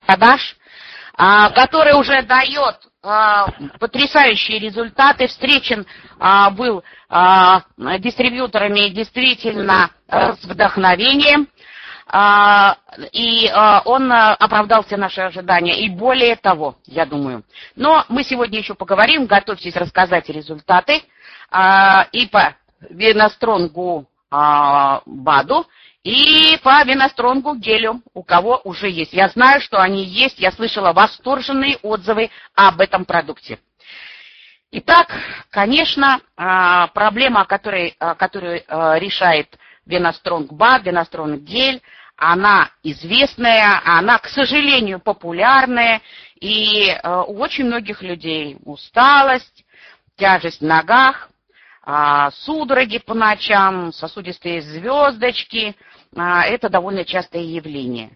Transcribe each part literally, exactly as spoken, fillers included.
продаж, а, который уже дает а, потрясающие результаты, встречен а, был а, дистрибьюторами действительно а, с вдохновением, а, и а, он а, оправдал все наши ожидания, и более того, я думаю. Но мы сегодня еще поговорим, готовьтесь рассказать результаты а, и по веностронгу а, БАДу, и по веностронгу гелю, у кого уже есть. Я знаю, что они есть, я слышала восторженные отзывы об этом продукте. Итак, конечно, проблема, которую, которую решает веностронг БАД, веностронг гель, она известная, она, к сожалению, популярная, и у очень многих людей усталость, тяжесть в ногах, судороги по ночам, сосудистые звездочки – это довольно частое явление.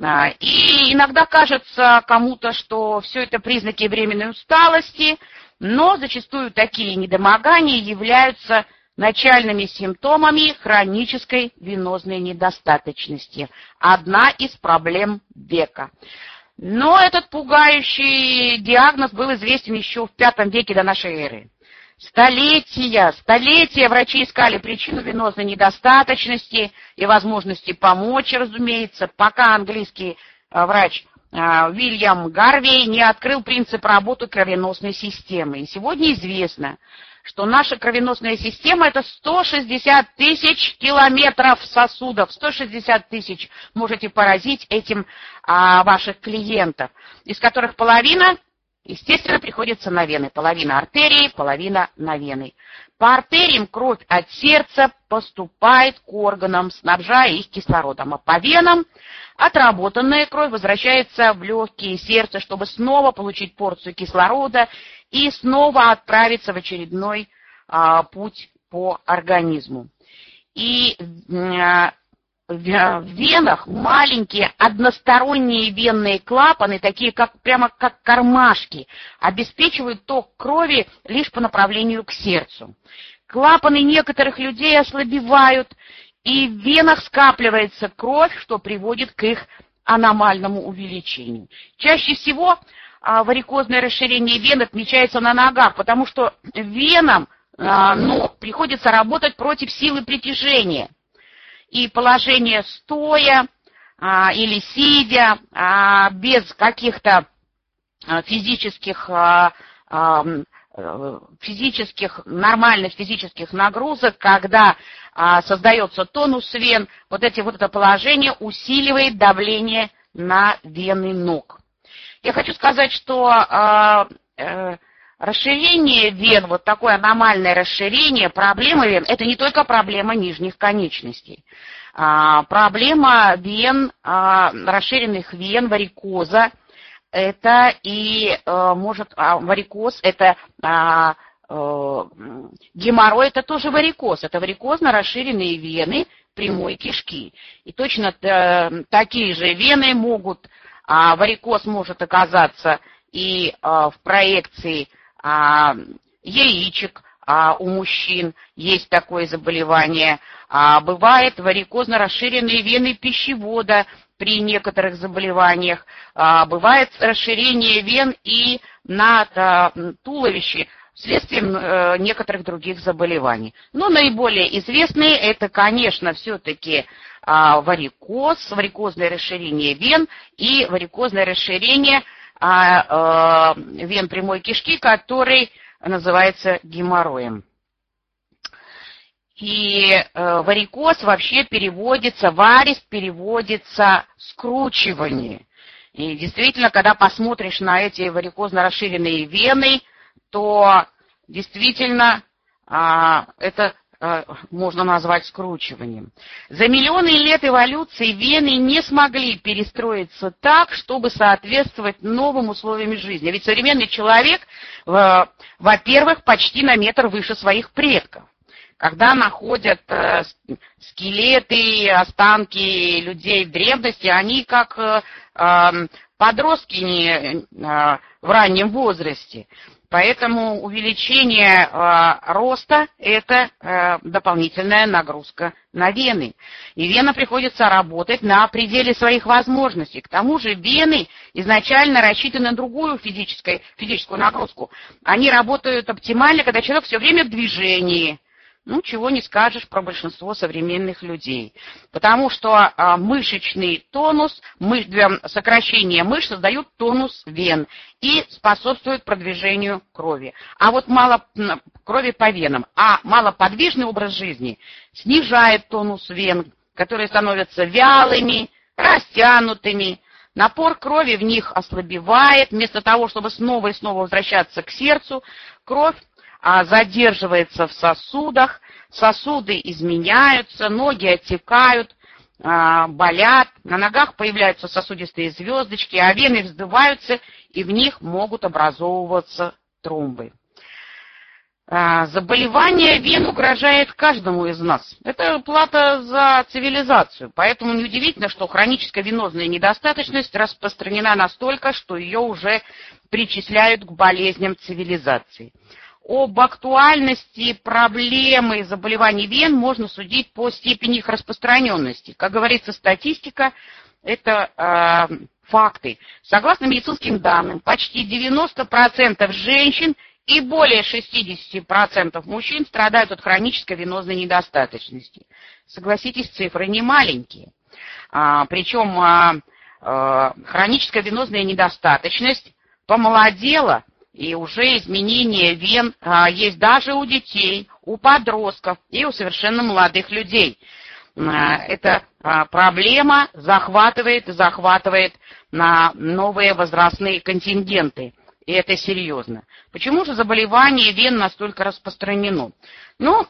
И иногда кажется кому-то, что все это признаки временной усталости, но зачастую такие недомогания являются начальными симптомами хронической венозной недостаточности. Одна из проблем века. Но этот пугающий диагноз был известен еще в пятом веке до нашей эры. Столетия, столетия врачи искали причину венозной недостаточности и возможности помочь, разумеется, пока английский врач Уильям Гарвей не открыл принцип работы кровеносной системы. И сегодня известно, что наша кровеносная система – это сто шестьдесят тысяч километров сосудов. сто шестьдесят тысяч можете поразить этим а, ваших клиентов, из которых половина, естественно, приходится на вены. Половина артерии, половина на вены. По артериям кровь от сердца поступает к органам, снабжая их кислородом, а по венам отработанная кровь возвращается в легкие сердца, чтобы снова получить порцию кислорода и снова отправиться в очередной а, путь по организму. И а, в венах маленькие односторонние венные клапаны, такие как прямо как кармашки, обеспечивают ток крови лишь по направлению к сердцу. Клапаны некоторых людей ослабевают, и в венах скапливается кровь, что приводит к их аномальному увеличению. Чаще всего а, варикозное расширение вен отмечается на ногах, потому что венам а, ну, приходится работать против силы притяжения. И положение стоя а, или сидя, а, без каких-то а, физических, а, а, физических, нормальных физических нагрузок, когда а, создается тонус вен, вот, эти, вот это положение усиливает давление на вены ног. Я хочу сказать, что а, а, расширение вен, вот такое аномальное расширение, проблема вен, это не только проблема нижних конечностей. А, проблема вен, а, расширенных вен, варикоза, это и а, может, а, варикоз, это а, а, геморрой, это тоже варикоз, это варикозно расширенные вены прямой кишки. И точно а, такие же вены могут, а, варикоз может оказаться и а, в проекции А, яичек а, у мужчин, есть такое заболевание. А, бывает варикозно расширенные вены пищевода при некоторых заболеваниях. А, бывает расширение вен и на а, туловище вследствие а, некоторых других заболеваний. Но наиболее известные это, конечно, все-таки а, варикоз, варикозное расширение вен и варикозное расширение А, э, вен прямой кишки, который называется геморроем. И э, варикоз вообще переводится, варис переводится скручивание. И действительно, когда посмотришь на эти варикозно расширенные вены, то действительно э, это можно назвать скручиванием. За миллионы лет эволюции вены не смогли перестроиться так, чтобы соответствовать новым условиям жизни. Ведь современный человек, во-первых, почти на метр выше своих предков. Когда находят скелеты, останки людей в древности, они как подростки не, в раннем возрасте. Поэтому увеличение э, роста – это э, дополнительная нагрузка на вены. И венам приходится работать на пределе своих возможностей. К тому же вены изначально рассчитаны на другую физическую, физическую нагрузку. Они работают оптимально, когда человек все время в движении. Ну, чего не скажешь про большинство современных людей. Потому что а, мышечный тонус, мыш, для сокращения мышц создают тонус вен и способствуют продвижению крови. А вот мало крови по венам, а малоподвижный образ жизни снижает тонус вен, которые становятся вялыми, растянутыми. Напор крови в них ослабевает. Вместо того, чтобы снова и снова возвращаться к сердцу, кровь а задерживается в сосудах, сосуды изменяются, ноги оттекают, а, болят, на ногах появляются сосудистые звездочки, а вены вздуваются, и в них могут образовываться тромбы. А, заболевание вен угрожает каждому из нас. Это плата за цивилизацию, поэтому неудивительно, что хроническая венозная недостаточность распространена настолько, что ее уже причисляют к болезням цивилизации. Об актуальности проблемы заболеваний вен можно судить по степени их распространенности. Как говорится, статистика – это э, факты. Согласно медицинским данным, почти девяносто процентов женщин и более шестьдесят процентов мужчин страдают от хронической венозной недостаточности. Согласитесь, цифры не маленькие. А, причем а, а, хроническая венозная недостаточность помолодела, и уже изменения вен а, есть даже у детей, у подростков и у совершенно молодых людей. А, эта а, проблема захватывает и захватывает на новые возрастные контингенты. И это серьезно. Почему же заболевание вен настолько распространено? Ну,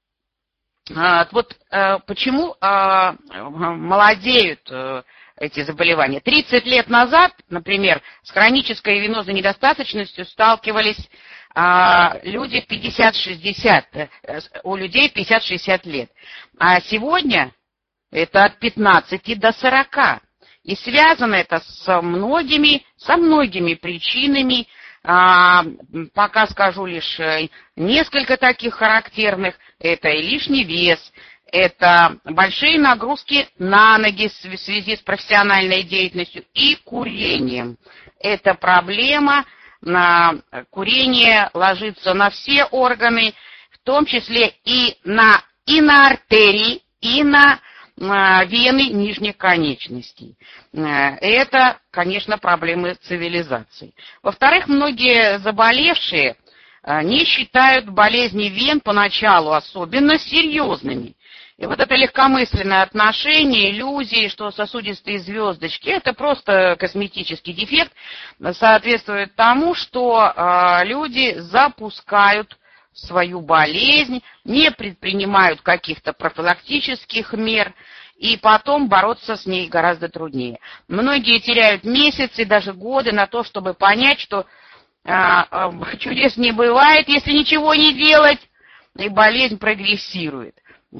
а, вот а, почему а, молодеют а, эти заболевания. тридцать лет назад, например, с хронической венозной недостаточностью сталкивались а, люди пятьдесят-шестьдесят, у людей пятьдесят-шестьдесят лет. А сегодня это от пятнадцати до сорока. И связано это со многими, со многими причинами. А, пока скажу лишь несколько таких характерных. Это и лишний вес, это большие нагрузки на ноги в связи с профессиональной деятельностью и курением. Это проблема, на курение ложится на все органы, в том числе и на, и на артерии, и на вены нижних конечностей. Это, конечно, проблемы цивилизации. Во-вторых, многие заболевшие не считают болезни вен поначалу особенно серьезными. И вот это легкомысленное отношение, иллюзии, что сосудистые звездочки – это просто косметический дефект, соответствует тому, что э, люди запускают свою болезнь, не предпринимают каких-то профилактических мер, и потом бороться с ней гораздо труднее. Многие теряют месяцы, даже годы на то, чтобы понять, что э, э, чудес не бывает, если ничего не делать, и болезнь прогрессирует.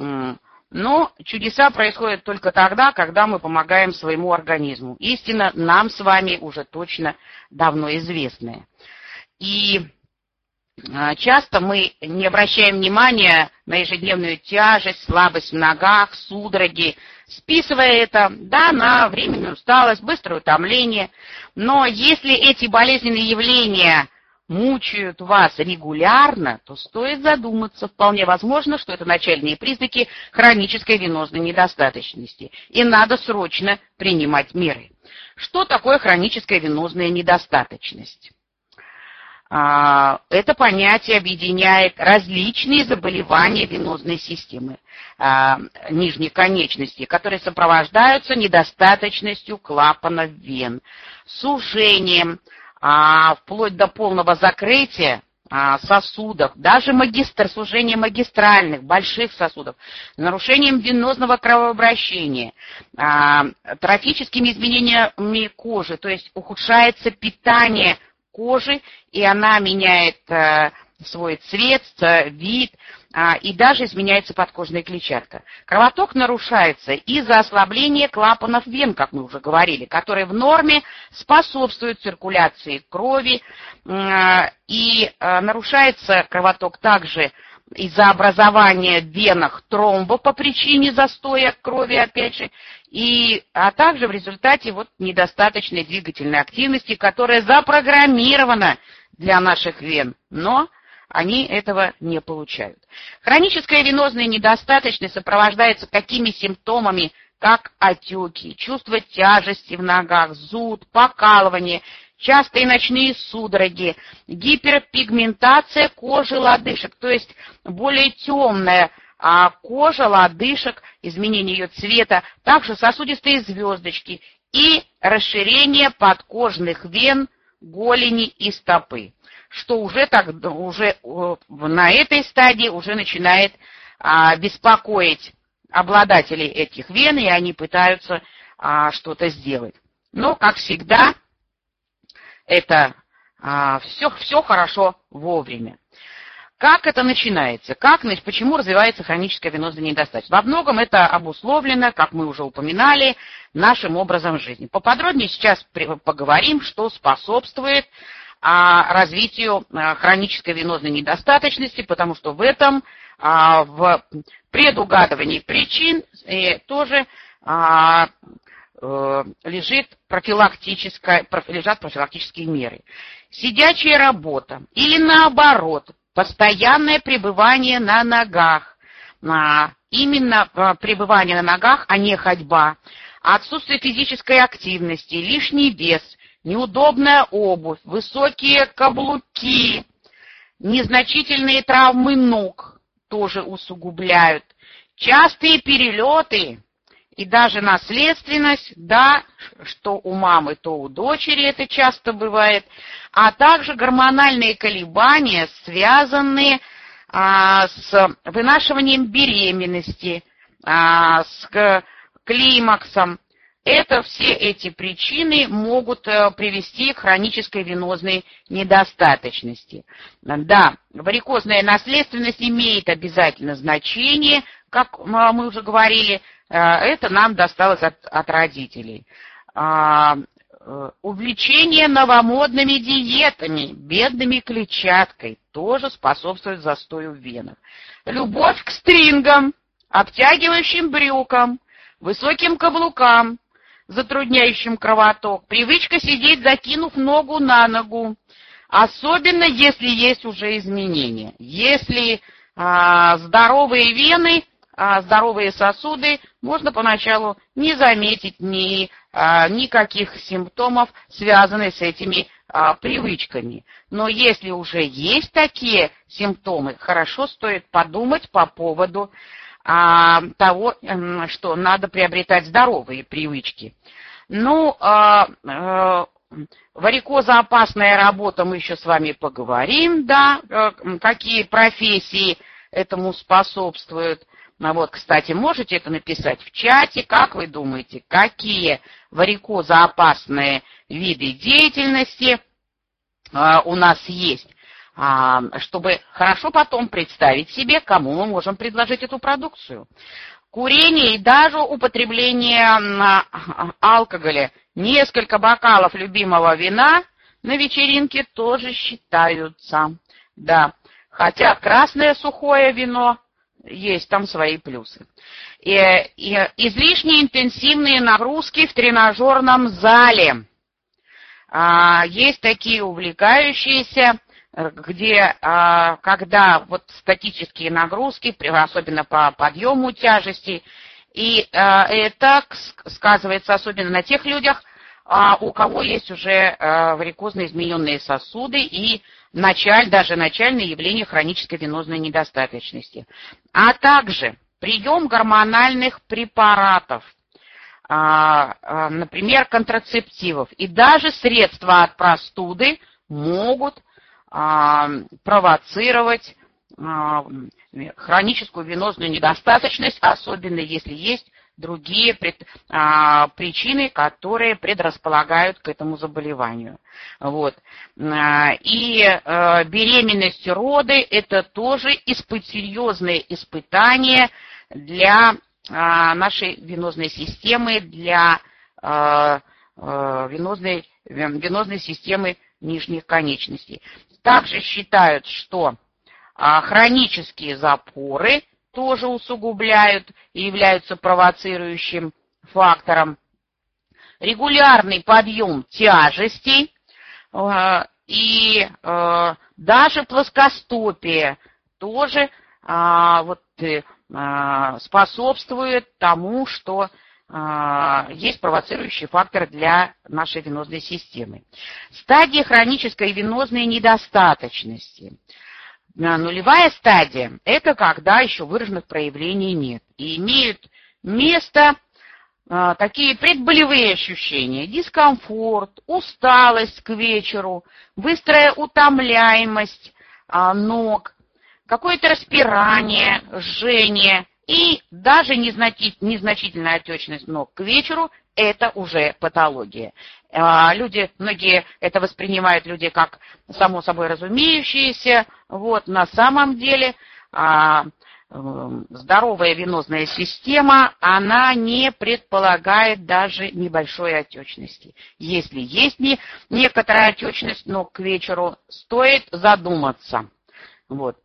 Но чудеса происходят только тогда, когда мы помогаем своему организму. Истина нам с вами уже точно давно известная. И часто мы не обращаем внимания на ежедневную тяжесть, слабость в ногах, судороги, списывая это, да, на временную усталость, быстрое утомление. Но если эти болезненные явления мучают вас регулярно, то стоит задуматься. Вполне возможно, что это начальные признаки хронической венозной недостаточности. И надо срочно принимать меры. Что такое хроническая венозная недостаточность? Это понятие объединяет различные заболевания венозной системы нижней конечности, которые сопровождаются недостаточностью клапанов вен, сужением, А, вплоть до полного закрытия а, сосудов, даже магистр, сужение магистральных, больших сосудов, нарушением венозного кровообращения, а, трофическими изменениями кожи, то есть ухудшается питание кожи, и она меняет а, свой цвет, вид, а, и даже изменяется подкожная клетчатка. Кровоток нарушается из-за ослабления клапанов вен, как мы уже говорили, которые в норме способствуют циркуляции крови, а, и а, нарушается кровоток также из-за образования в венах тромбов по причине застоя крови, опять же, и, а также в результате вот недостаточной двигательной активности, которая запрограммирована для наших вен, но они этого не получают. Хроническая венозная недостаточность сопровождается такими симптомами, как отеки, чувство тяжести в ногах, зуд, покалывание, частые ночные судороги, гиперпигментация кожи лодыжек, то есть более темная а, кожа лодыжек, изменение ее цвета, также сосудистые звездочки и расширение подкожных вен голени и стопы, что уже, так, уже на этой стадии уже начинает а, беспокоить обладателей этих вен, и они пытаются а, что-то сделать. Но, как всегда, это а, все, все хорошо вовремя. Как это начинается? Как, значит, почему развивается хроническая венозная недостаточность? Во многом это обусловлено, как мы уже упоминали, нашим образом жизни. Поподробнее сейчас поговорим, что способствует а, развитию а, хронической венозной недостаточности, потому что в этом, а, в предугадывании причин э, тоже а, э, лежит профилактическая, лежат профилактические меры. Сидячая работа или наоборот, постоянное пребывание на ногах, а, именно а, пребывание на ногах, а не ходьба, отсутствие физической активности, лишний вес, неудобная обувь, высокие каблуки, незначительные травмы ног тоже усугубляют, частые перелеты и даже наследственность, да, что у мамы, то у дочери это часто бывает, а также гормональные колебания, связанные а, с вынашиванием беременности, а, с климаксом. Это все эти причины могут а, привести к хронической венозной недостаточности. Да, варикозная наследственность имеет обязательно значение, как мы уже говорили, это нам досталось от, от родителей. А, увлечение новомодными диетами, бедными клетчаткой тоже способствует застою в венах. Любовь к стрингам, обтягивающим брюкам, высоким каблукам, затрудняющим кровоток, привычка сидеть, закинув ногу на ногу, особенно если есть уже изменения. Если а, здоровые вены, а здоровые сосуды, можно поначалу не заметить ни, а, никаких симптомов, связанных с этими а, привычками. Но если уже есть такие симптомы, хорошо стоит подумать по поводу а, того, что надо приобретать здоровые привычки. Ну, а, а, варикозоопасная работа, мы еще с вами поговорим, да, какие профессии этому способствуют. Вот, кстати, можете это написать в чате, как вы думаете, какие варикозоопасные виды деятельности а, у нас есть, а, чтобы хорошо потом представить себе, кому мы можем предложить эту продукцию. Курение и даже употребление а, алкоголя, несколько бокалов любимого вина на вечеринке тоже считаются. Да, хотя красное сухое вино, есть там свои плюсы. И, и излишне интенсивные нагрузки в тренажерном зале. А, есть такие увлекающиеся, где, а, когда вот статические нагрузки, особенно по подъему тяжести, и а, это сказывается особенно на тех людях, а, у кого есть уже а, варикозно измененные сосуды и началь, даже начальное явление хронической венозной недостаточности. А также прием гормональных препаратов, а, а, например, контрацептивов, и даже средства от простуды могут а, провоцировать а, хроническую венозную недостаточность, особенно если есть другие пред, а, причины, которые предрасполагают к этому заболеванию. Вот. И а, беременность, роды – это тоже испыт, серьезное испытание для а, нашей венозной системы, для а, а, венозной, венозной системы нижних конечностей. Также считают, что а, хронические запоры тоже усугубляют и являются провоцирующим фактором. Регулярный подъем тяжестей э, и э, даже плоскостопие тоже э, вот, э, способствует тому, что э, есть провоцирующий фактор для нашей венозной системы. Стадия хронической венозной недостаточности. Нулевая стадия – это когда еще выраженных проявлений нет. И имеют место а, такие предболевые ощущения: дискомфорт, усталость к вечеру, быстрая утомляемость а, ног, какое-то распирание, жжение и даже незначительная отечность ног к вечеру – это уже патология. Люди, многие это воспринимают люди как само собой разумеющееся. Вот, на самом деле а, здоровая венозная система, она не предполагает даже небольшой отечности. Если есть не, некоторая отечность ног к вечеру, стоит задуматься. Вот.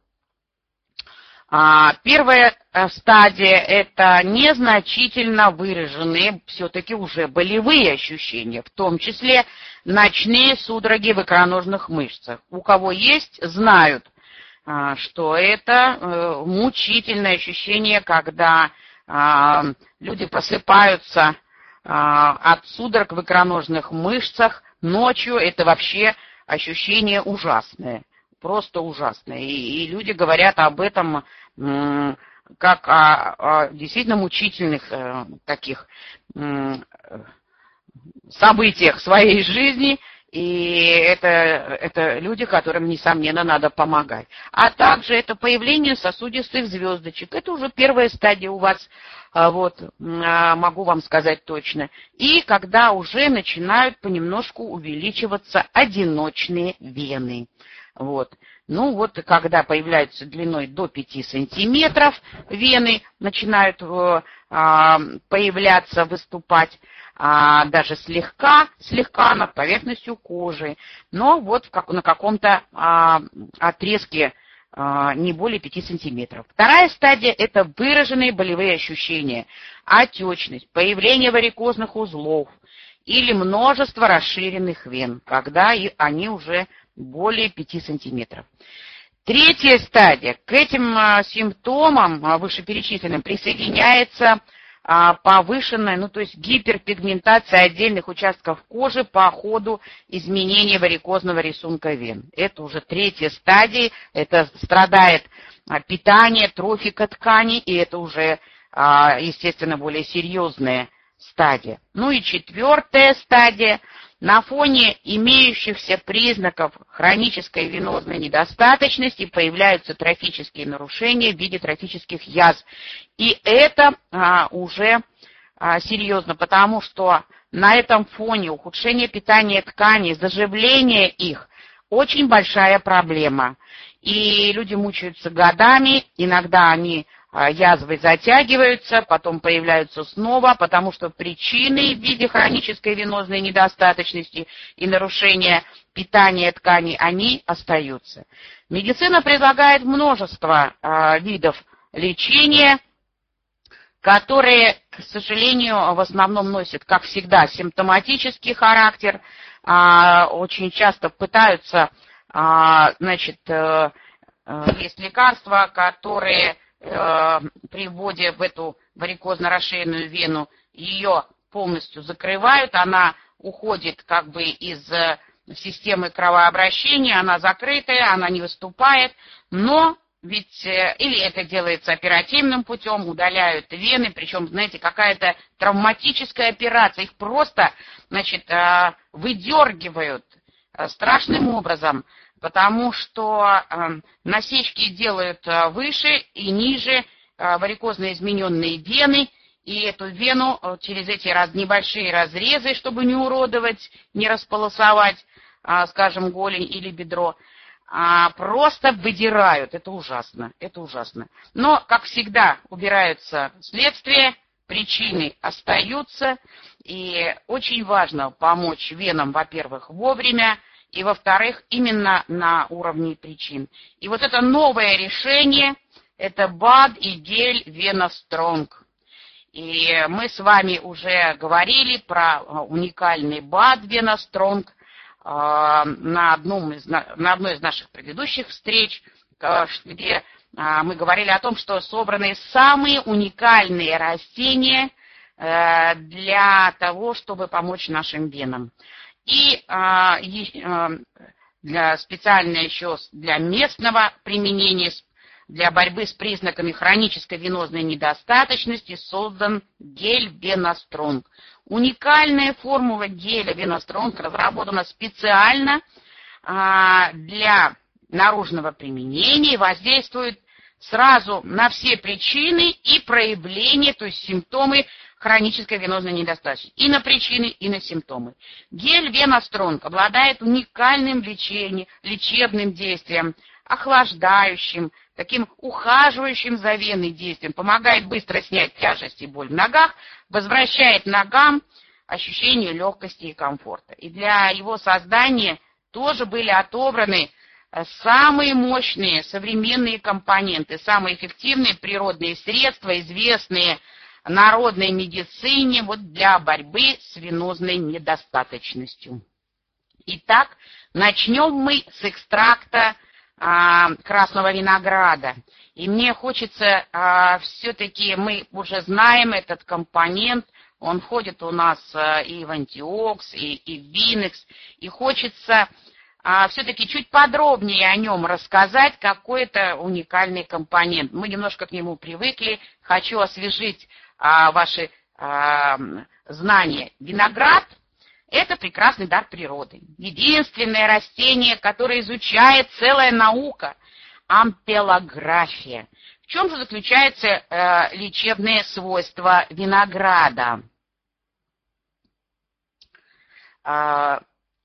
А, первая стадия – это незначительно выраженные все-таки уже болевые ощущения, в том числе ночные судороги в икроножных мышцах. У кого есть, знают, а, что это а, мучительное ощущение, когда а, люди просыпаются а, от судорог в икроножных мышцах ночью. Это вообще ощущение ужасное. Просто ужасно. И, и люди говорят об этом м, как о, о действительно мучительных э, таких м, событиях своей жизни. И это, это люди, которым, несомненно, надо помогать. А также это появление сосудистых звездочек. Это уже первая стадия у вас, вот, могу вам сказать точно. И когда уже начинают понемножку увеличиваться одиночные вены. Вот. Ну вот, когда появляются длиной до пяти сантиметров, вены начинают э, появляться, выступать, а, даже слегка, слегка над поверхностью кожи, но вот в как, на каком-то а, отрезке а, не более пяти сантиметров. Вторая стадия – это выраженные болевые ощущения, отечность, появление варикозных узлов или множество расширенных вен, когда и они уже более пяти сантиметров. Третья стадия. К этим а, симптомам, а, вышеперечисленным, присоединяется а, повышенная, ну то есть гиперпигментация отдельных участков кожи по ходу изменения варикозного рисунка вен. Это уже третья стадия. Это страдает а, питание, трофика тканей, и это уже, а, естественно, более серьезная стадия. Ну и четвертая стадия. На фоне имеющихся признаков хронической венозной недостаточности появляются трофические нарушения в виде трофических язв. И это а, уже а, серьезно, потому что на этом фоне ухудшение питания тканей, заживление их очень большая проблема. И люди мучаются годами, иногда они язвы затягиваются, потом появляются снова, потому что причины в виде хронической венозной недостаточности и нарушения питания тканей, они остаются. Медицина предлагает множество а, видов лечения, которые, к сожалению, в основном носят, как всегда, симптоматический характер, а, очень часто пытаются, а, значит, а, есть лекарства, которые при вводе в эту варикозно-расширенную вену ее полностью закрывают, она уходит как бы из системы кровообращения, она закрытая, она не выступает, но ведь или это делается оперативным путем, удаляют вены, причем, знаете, какая-то травматическая операция, их просто, значит, выдергивают страшным образом, потому что э, насечки делают э, выше и ниже э, варикозно измененные вены, и эту вену через эти раз, небольшие разрезы, чтобы не уродовать, не располосовать, скажем, голень или бедро, просто выдирают. Это ужасно, это ужасно. Но, как всегда, убираются следствия, причины остаются, и очень важно помочь венам, во-первых, вовремя, и, во-вторых, именно на уровне причин. И вот это новое решение, это БАД и гель Vena Strong. И мы с вами уже говорили про уникальный БАД Vena Strong на, одном из, на одной из наших предыдущих встреч, где мы говорили о том, что собраны самые уникальные растения для того, чтобы помочь нашим венам. И для, специально еще для местного применения, для борьбы с признаками хронической венозной недостаточности создан гель Vena Strong. Уникальная формула геля Vena Strong разработана специально для наружного применения и воздействует сразу на все причины и проявления, то есть симптомы хронической венозной недостаточности. И на причины, и на симптомы. Гель Vena Strong обладает уникальным лечением, лечебным действием, охлаждающим, таким ухаживающим за веной действием, помогает быстро снять тяжесть и боль в ногах, возвращает ногам ощущение легкости и комфорта. И для его создания тоже были отобраны самые мощные современные компоненты, самые эффективные природные средства, известные народной медицине вот для борьбы с венозной недостаточностью. Итак, начнем мы с экстракта а, красного винограда. И мне хочется, а, все-таки мы уже знаем этот компонент, он входит у нас а, и в антиокс, и, и в винекс, и хочется а, все-таки чуть подробнее о нем рассказать, какой это уникальный компонент. Мы немножко к нему привыкли, хочу освежить а, ваши а, знания. Виноград – это прекрасный дар природы. Единственное растение, которое изучает целая наука – ампелография. В чем же заключается э, лечебные свойства винограда? Э,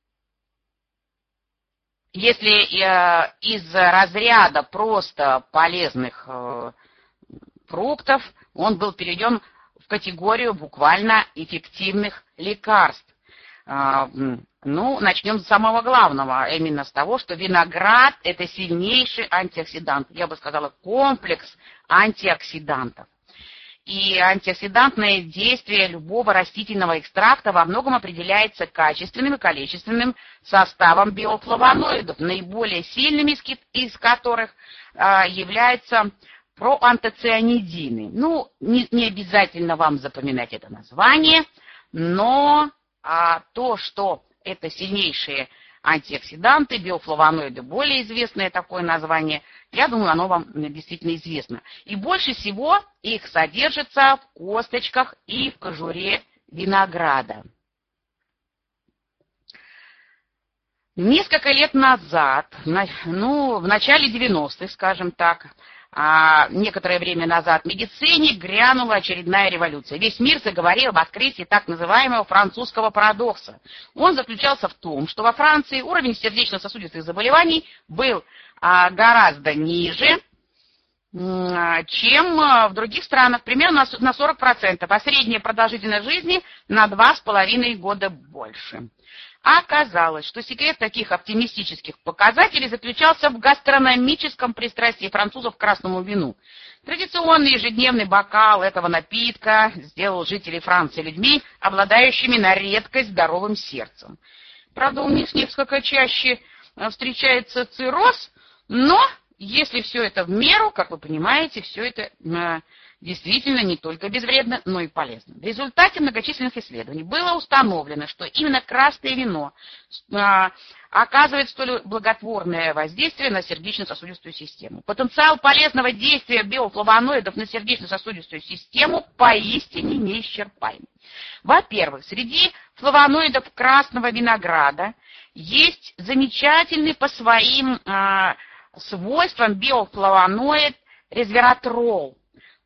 если э, из разряда просто полезных э, фруктов, он был переведен в категорию буквально эффективных лекарств. Ну, начнем с самого главного, именно с того, что виноград – это сильнейший антиоксидант. Я бы сказала, комплекс антиоксидантов. И антиоксидантное действие любого растительного экстракта во многом определяется качественным и количественным составом биофлавоноидов, наиболее сильными из которых являются проантоцианидины. Ну, не, не обязательно вам запоминать это название, но а, то, что это сильнейшие антиоксиданты, биофлавоноиды, более известное такое название, я думаю, оно вам действительно известно. И больше всего их содержится в косточках и в кожуре винограда. Несколько лет назад, ну, в начале девяностых, скажем так, а некоторое время назад в медицине грянула очередная революция. Весь мир заговорил об открытии так называемого французского парадокса. Он заключался в том, что во Франции уровень сердечно-сосудистых заболеваний был а, гораздо ниже, а, чем а, в других странах, примерно на сорок процентов, а средняя продолжительность жизни на два с половиной года больше. А оказалось, что секрет таких оптимистических показателей заключался в гастрономическом пристрастии французов к красному вину. Традиционный ежедневный бокал этого напитка сделал жителей Франции людьми, обладающими на редкость здоровым сердцем. Правда, у них несколько чаще встречается цирроз, но если все это в меру, как вы понимаете, все это э, действительно не только безвредно, но и полезно. В результате многочисленных исследований было установлено, что именно красное вино э, оказывает столь благотворное воздействие на сердечно-сосудистую систему. Потенциал полезного действия биофлавоноидов на сердечно-сосудистую систему поистине неисчерпаем. Во-первых, среди флавоноидов красного винограда есть замечательный по своим э, свойствам биофлавоноид резвератрол.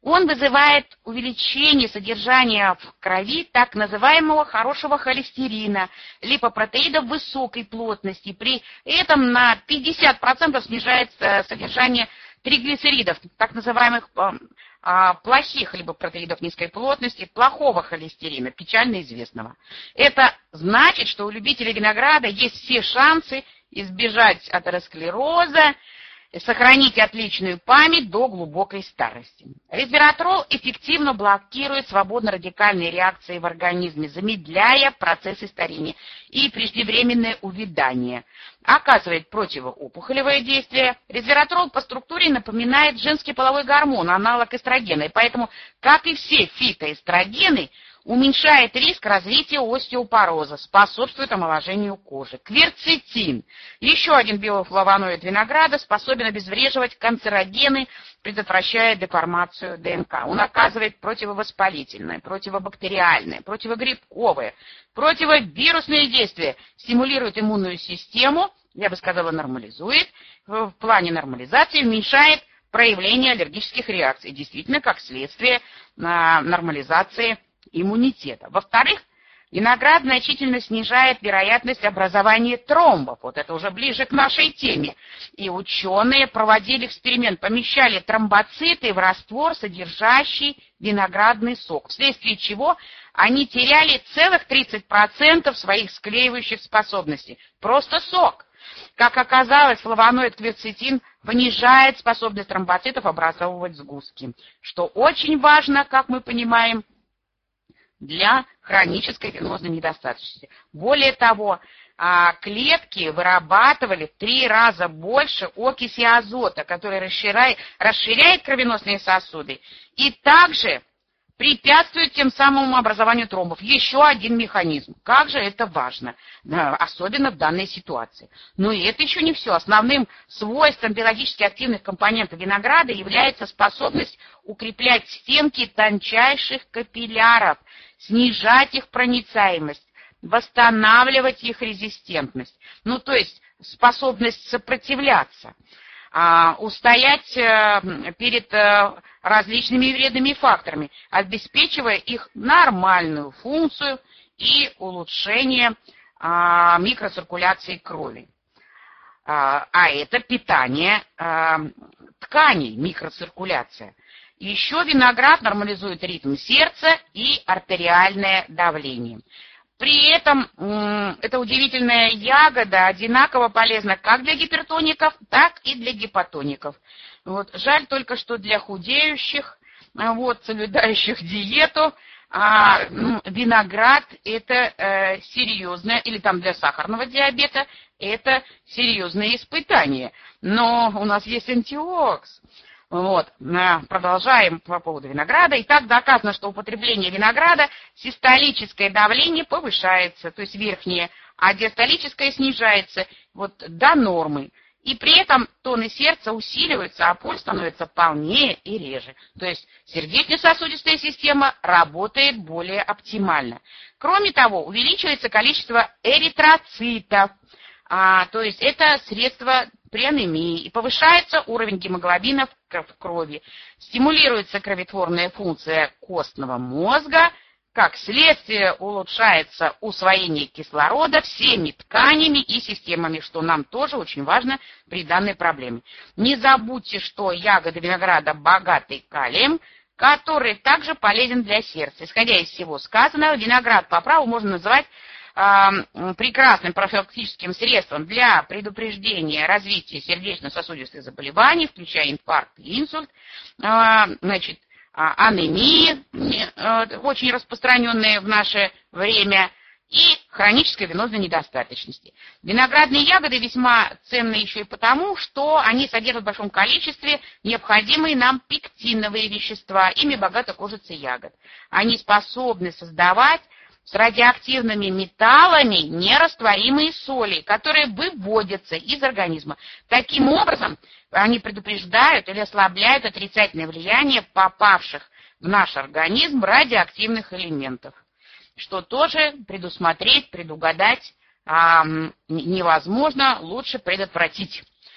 Он вызывает увеличение содержания в крови так называемого хорошего холестерина, липопротеидов высокой плотности. При этом на пятьдесят процентов снижается содержание триглицеридов, так называемых а, плохих липопротеидов низкой плотности, плохого холестерина, печально известного. Это значит, что у любителей винограда есть все шансы избежать атеросклероза, сохранить отличную память до глубокой старости. Resveratrol эффективно блокирует свободно-радикальные реакции в организме, замедляя процессы старения и преждевременное увядание. Оказывает противоопухолевое действие. Resveratrol по структуре напоминает женский половой гормон, аналог эстрогена, и поэтому, как и все фитоэстрогены, уменьшает риск развития остеопороза, способствует омоложению кожи. Кверцетин, еще один биофлавоноид винограда, способен обезвреживать канцерогены, предотвращая деформацию ДНК. Он оказывает противовоспалительное, противобактериальное, противогрибковое, противовирусное действие, стимулирует иммунную систему, я бы сказала, нормализует, в плане нормализации уменьшает проявление аллергических реакций, действительно, как следствие нормализации иммунитета. Во-вторых, виноград значительно снижает вероятность образования тромбов. Вот это уже ближе к нашей теме. И ученые проводили эксперимент, помещали тромбоциты в раствор, содержащий виноградный сок, вследствие чего они теряли целых тридцать процентов своих склеивающих способностей. Просто сок. Как оказалось, флавоноид кверцетин понижает способность тромбоцитов образовывать сгустки, что очень важно, как мы понимаем, для хронической венозной недостаточности. Более того, клетки вырабатывали в три раза больше окиси азота, который расширяет, расширяет кровеносные сосуды и также препятствует тем самым образованию тромбов. Еще один механизм. Как же это важно, особенно в данной ситуации. Но и это еще не все. Основным свойством биологически активных компонентов винограда является способность укреплять стенки тончайших капилляров, снижать их проницаемость, восстанавливать их резистентность. Ну, то есть способность сопротивляться, а, устоять а, перед а, различными вредными факторами, обеспечивая их нормальную функцию и улучшение а, микроциркуляции крови. А, а это питание а, тканей, микроциркуляция. Еще виноград нормализует ритм сердца и артериальное давление. При этом эта удивительная ягода одинаково полезна как для гипертоников, так и для гипотоников. Вот. Жаль только, что для худеющих, вот, соблюдающих диету, а, ну, виноград это э, серьезное, или там для сахарного диабета, это серьезное испытание. Но у нас есть антиокс. Вот, продолжаем по поводу винограда. Итак, доказано, что употребление винограда систолическое давление повышается, то есть верхнее, а диастолическое снижается вот, до нормы. И при этом тоны сердца усиливаются, а пульс становится полнее и реже. То есть сердечно-сосудистая система работает более оптимально. Кроме того, увеличивается количество эритроцитов. А, то есть это средство при анемии, и повышается уровень гемоглобина в крови, стимулируется кроветворная функция костного мозга, как следствие улучшается усвоение кислорода всеми тканями и системами, что нам тоже очень важно при данной проблеме. Не забудьте, что ягоды винограда богаты калием, который также полезен для сердца. Исходя из всего сказанного, виноград по праву можно называть прекрасным профилактическим средством для предупреждения развития сердечно-сосудистых заболеваний, включая инфаркт и инсульт, значит, анемии, очень распространенные в наше время, и хронической венозной недостаточности. Виноградные ягоды весьма ценны еще и потому, что они содержат в большом количестве необходимые нам пектиновые вещества, ими богата кожица ягод. Они способны создавать с радиоактивными металлами нерастворимые соли, которые выводятся из организма. Таким образом, они предупреждают или ослабляют отрицательное влияние попавших в наш организм радиоактивных элементов, что тоже предусмотреть, предугадать а, невозможно, лучше предотвратить.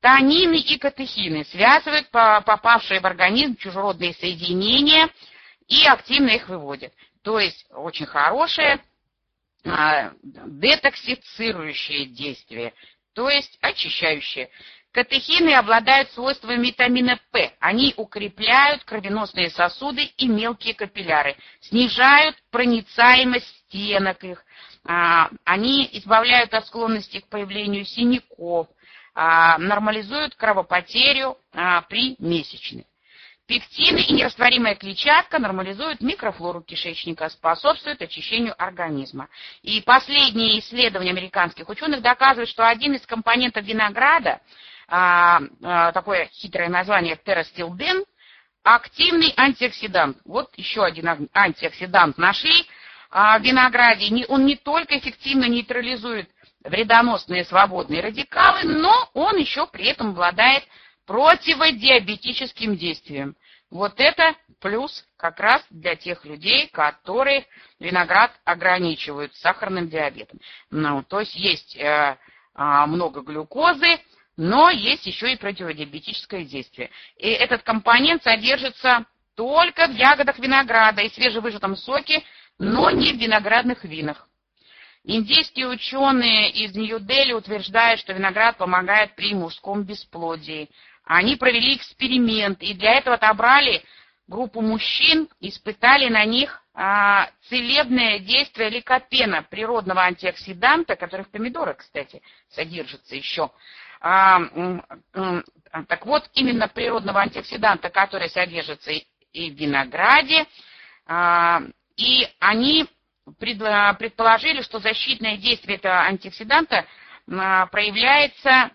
Танины и катехины связывают попавшие в организм чужеродные соединения и активно их выводят. То есть очень хорошее а, детоксицирующее действие, то есть очищающее. Катехины обладают свойствами витамина П. Они укрепляют кровеносные сосуды и мелкие капилляры, снижают проницаемость стенок их. А, они избавляют от склонности к появлению синяков, а, нормализуют кровопотерю а, при месячных. Пектины и нерастворимая клетчатка нормализуют микрофлору кишечника, способствуют очищению организма. И последние исследования американских ученых доказывают, что один из компонентов винограда, а, а, такое хитрое название терастилбен, активный антиоксидант. Вот еще один антиоксидант нашли а, в винограде. Он не только эффективно нейтрализует вредоносные свободные радикалы, но он еще при этом обладает противодиабетическим действием. Вот это плюс как раз для тех людей, которые виноград ограничивают сахарным диабетом. Ну, то есть есть э, э, много глюкозы, но есть еще и противодиабетическое действие. И этот компонент содержится только в ягодах винограда и свежевыжатом соке, но не в виноградных винах. Индийские ученые из Нью-Дели утверждают, что виноград помогает при мужском бесплодии. Они провели эксперимент и для этого отобрали группу мужчин, испытали на них а, целебное действие ликопена, природного антиоксиданта, который в помидорах, кстати, содержится еще. А, а, так вот, именно природного антиоксиданта, который содержится и, и в винограде, а, и они предположили, что защитное действие этого антиоксиданта а, проявляется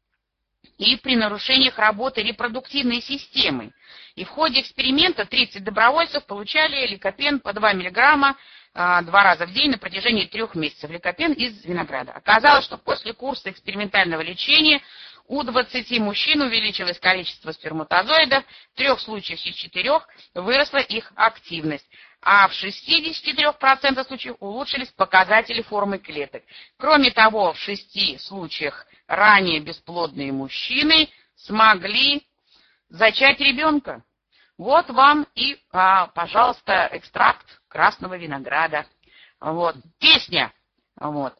и при нарушениях работы репродуктивной системы. И в ходе эксперимента тридцать добровольцев получали ликопен по два миллиграмма а, два раза в день на протяжении трех месяцев. Ликопен из винограда. Оказалось, что после курса экспериментального лечения у двадцати мужчин увеличилось количество сперматозоидов, в трех случаях из четырех выросла их активность, а в шестидесяти трёх процентах случаев улучшились показатели формы клеток. Кроме того, в шести случаях ранее бесплодные мужчины смогли зачать ребенка. Вот вам и, а, пожалуйста, экстракт красного винограда. Вот. Песня. Вот.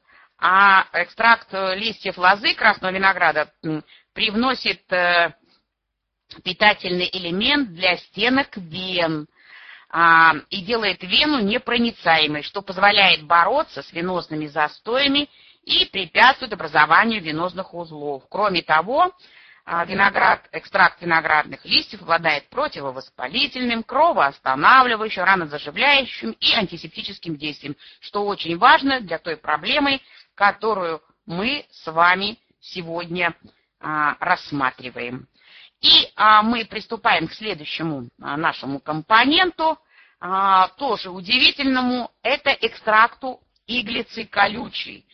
А экстракт листьев лозы красного винограда привносит э, питательный элемент для стенок вен а, и делает вену непроницаемой, что позволяет бороться с венозными застоями и препятствует образованию венозных узлов. Кроме того, виноград, экстракт виноградных листьев обладает противовоспалительным, кровоостанавливающим, ранозаживляющим и антисептическим действием, что очень важно для той проблемы, которую мы с вами сегодня а, рассматриваем. И а, мы приступаем к следующему а, нашему компоненту, а, тоже удивительному, это экстракту иглицы колючей.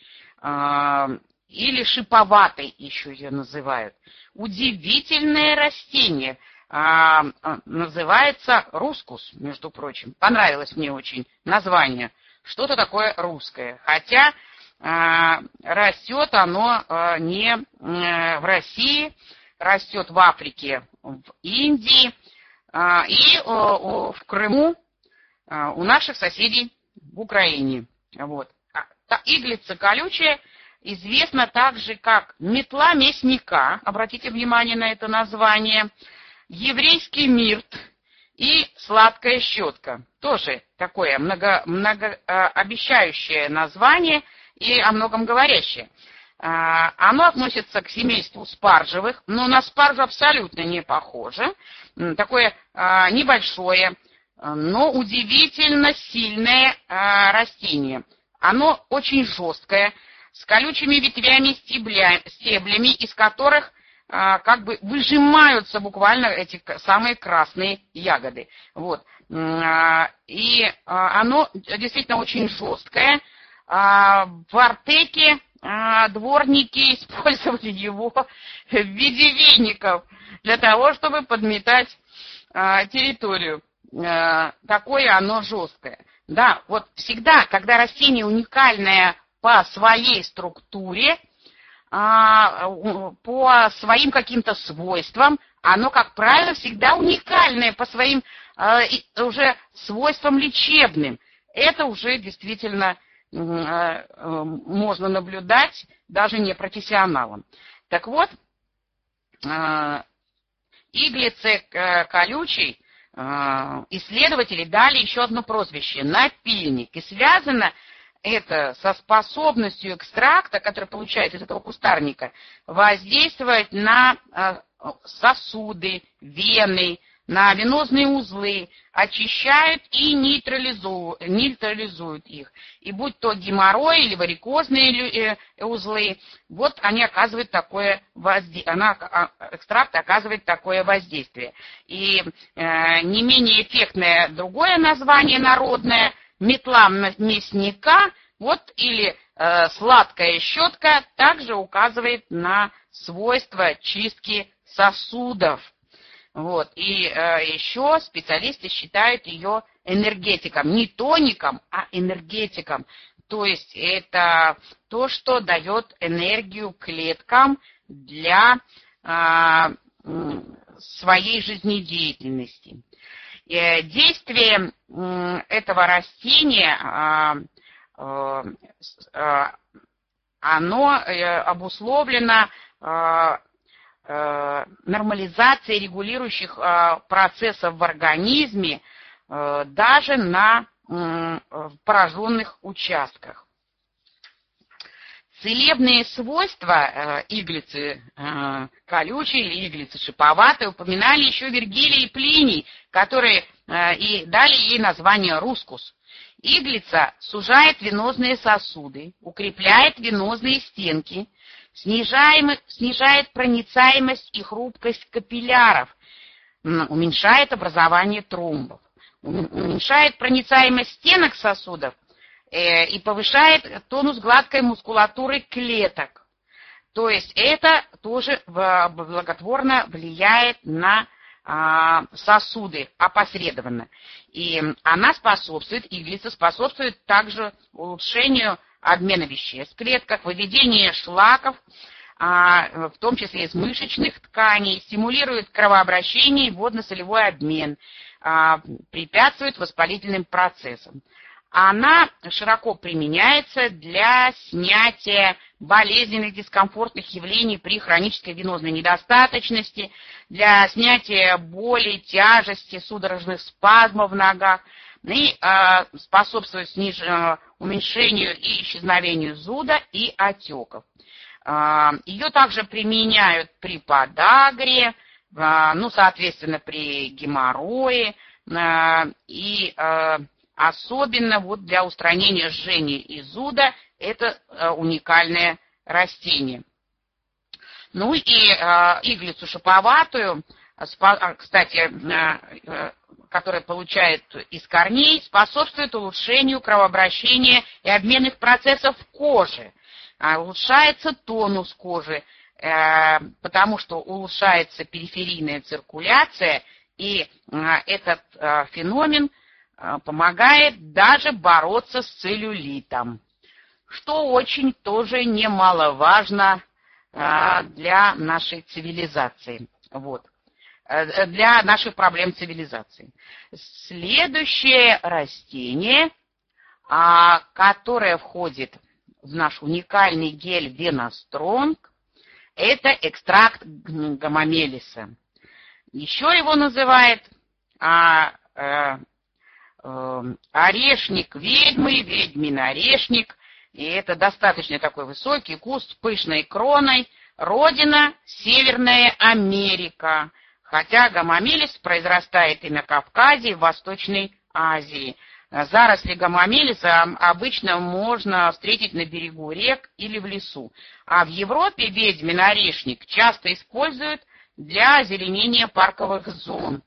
А, или шиповатой еще ее называют. Удивительное растение, а, называется рускус, между прочим. Понравилось мне очень название. Что-то такое русское. Хотя а, растет оно а, не а, в России, растет в Африке, в Индии а, и а, в Крыму а, у наших соседей в Украине. Вот. А, иглица колючая известна также как метла мясника, обратите внимание на это название, еврейский мирт и сладкая щетка. Тоже такое много, многообещающее название и о многом говорящее. Оно относится к семейству спаржевых, но на спаржу абсолютно не похоже. Такое небольшое, но удивительно сильное растение. Оно очень жесткое, с колючими ветвями, стебля, стеблями, из которых а, как бы выжимаются буквально эти самые красные ягоды. Вот. А, и а, оно действительно очень жесткое. А, в Артеке а, дворники использовали его в виде веников для того, чтобы подметать а, территорию. А, такое оно жесткое. Да, вот всегда, когда растение уникальное по своей структуре, по своим каким-то свойствам, оно, как правило, всегда уникальное по своим уже свойствам лечебным. Это уже действительно можно наблюдать даже не профессионалам. Так вот, иглице колючей исследователи дали еще одно прозвище – напильник. И связано это со способностью экстракта, который получают из этого кустарника, воздействовать на сосуды, вены, на венозные узлы, очищают и нейтрализуют, нейтрализуют их. И будь то геморрой или варикозные узлы, вот они оказывают такое воздействие, она, экстракт оказывает такое воздействие. И э, не менее эффектное другое название народное – метла мясника, вот, или э, сладкая щетка, также указывает на свойства чистки сосудов. Вот. И э, еще специалисты считают ее энергетиком, не тоником, а энергетиком. То есть это то, что дает энергию клеткам для э, своей жизнедеятельности. Э, действие э, этого растения, э, э, э, оно э, обусловлено э, нормализации регулирующих процессов в организме даже на пораженных участках. Целебные свойства иглицы колючей или иглицы шиповатой упоминали еще Вергилий и Плиний, которые и дали ей название рускус. Иглица сужает венозные сосуды, укрепляет венозные стенки, снижает проницаемость и хрупкость капилляров, уменьшает образование тромбов, уменьшает проницаемость стенок сосудов и повышает тонус гладкой мускулатуры клеток. То есть это тоже благотворно влияет на сосуды опосредованно. И она способствует, иглица способствует также улучшению обмена веществ в клетках, выведение шлаков, в том числе из мышечных тканей, стимулирует кровообращение и водно-солевой обмен, препятствует воспалительным процессам. Она широко применяется для снятия болезненных дискомфортных явлений при хронической венозной недостаточности, для снятия боли, тяжести, судорожных спазмов в ногах, и э, способствует сниж... уменьшению и исчезновению зуда и отеков. Э, ее также применяют при подагре, э, ну, соответственно, при геморрое, э, и э, особенно вот для устранения жжения и зуда это э, уникальное растение. Ну и э, иглицу шиповатую, кстати, э, э, которая получает из корней, способствует улучшению кровообращения и обменных процессов в коже. Улучшается тонус кожи, потому что улучшается периферийная циркуляция, и этот феномен помогает даже бороться с целлюлитом, что очень тоже немаловажно для нашей цивилизации. Вот. Для наших проблем цивилизации. Следующее растение, которое входит в наш уникальный гель Веностронг, это экстракт гомомелиса. Еще его называют а, а, а, орешник ведьмы, ведьмин орешник. И это достаточно такой высокий куст с пышной кроной. Родина – Северная Америка. Хотя гомомелис произрастает и на Кавказе, и в Восточной Азии. Заросли гомомелиса обычно можно встретить на берегу рек или в лесу. А в Европе ведьмин орешник часто используют для озеленения парковых зон.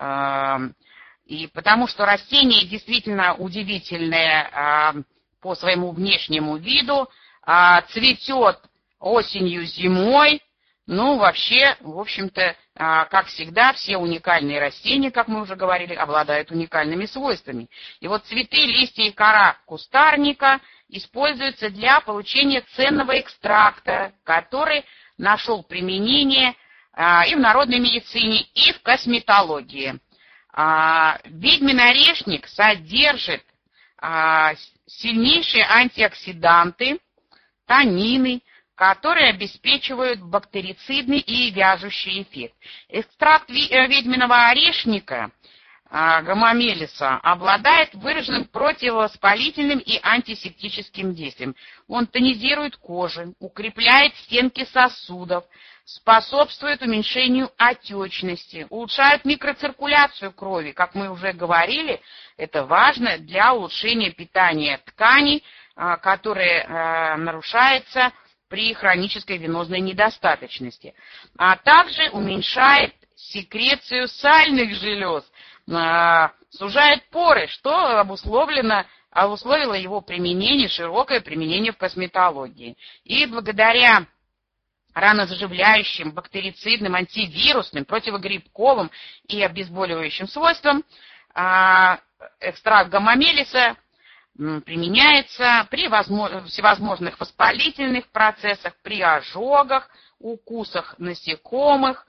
И потому что растение действительно удивительное по своему внешнему виду, цветет осенью-зимой. Ну, вообще, в общем-то, как всегда, все уникальные растения, как мы уже говорили, обладают уникальными свойствами. И вот цветы, листья и кора кустарника используется для получения ценного экстракта, который нашел применение а, и в народной медицине, и в косметологии. А, ведьмин орешник содержит а, сильнейшие антиоксиданты, танины, которые обеспечивают бактерицидный и вяжущий эффект. Экстракт ведьминого орешника гамамелиса обладает выраженным противовоспалительным и антисептическим действием. Он тонизирует кожу, укрепляет стенки сосудов, способствует уменьшению отечности, улучшает микроциркуляцию крови. Как мы уже говорили, это важно для улучшения питания тканей, которое нарушается при хронической венозной недостаточности, а также уменьшает секрецию сальных желез, сужает поры, что обусловлено, обусловило его применение, широкое применение в косметологии. И благодаря ранозаживляющим, бактерицидным, антивирусным, противогрибковым и обезболивающим свойствам экстракт гамамелиса применяется при всевозможных воспалительных процессах, при ожогах, укусах насекомых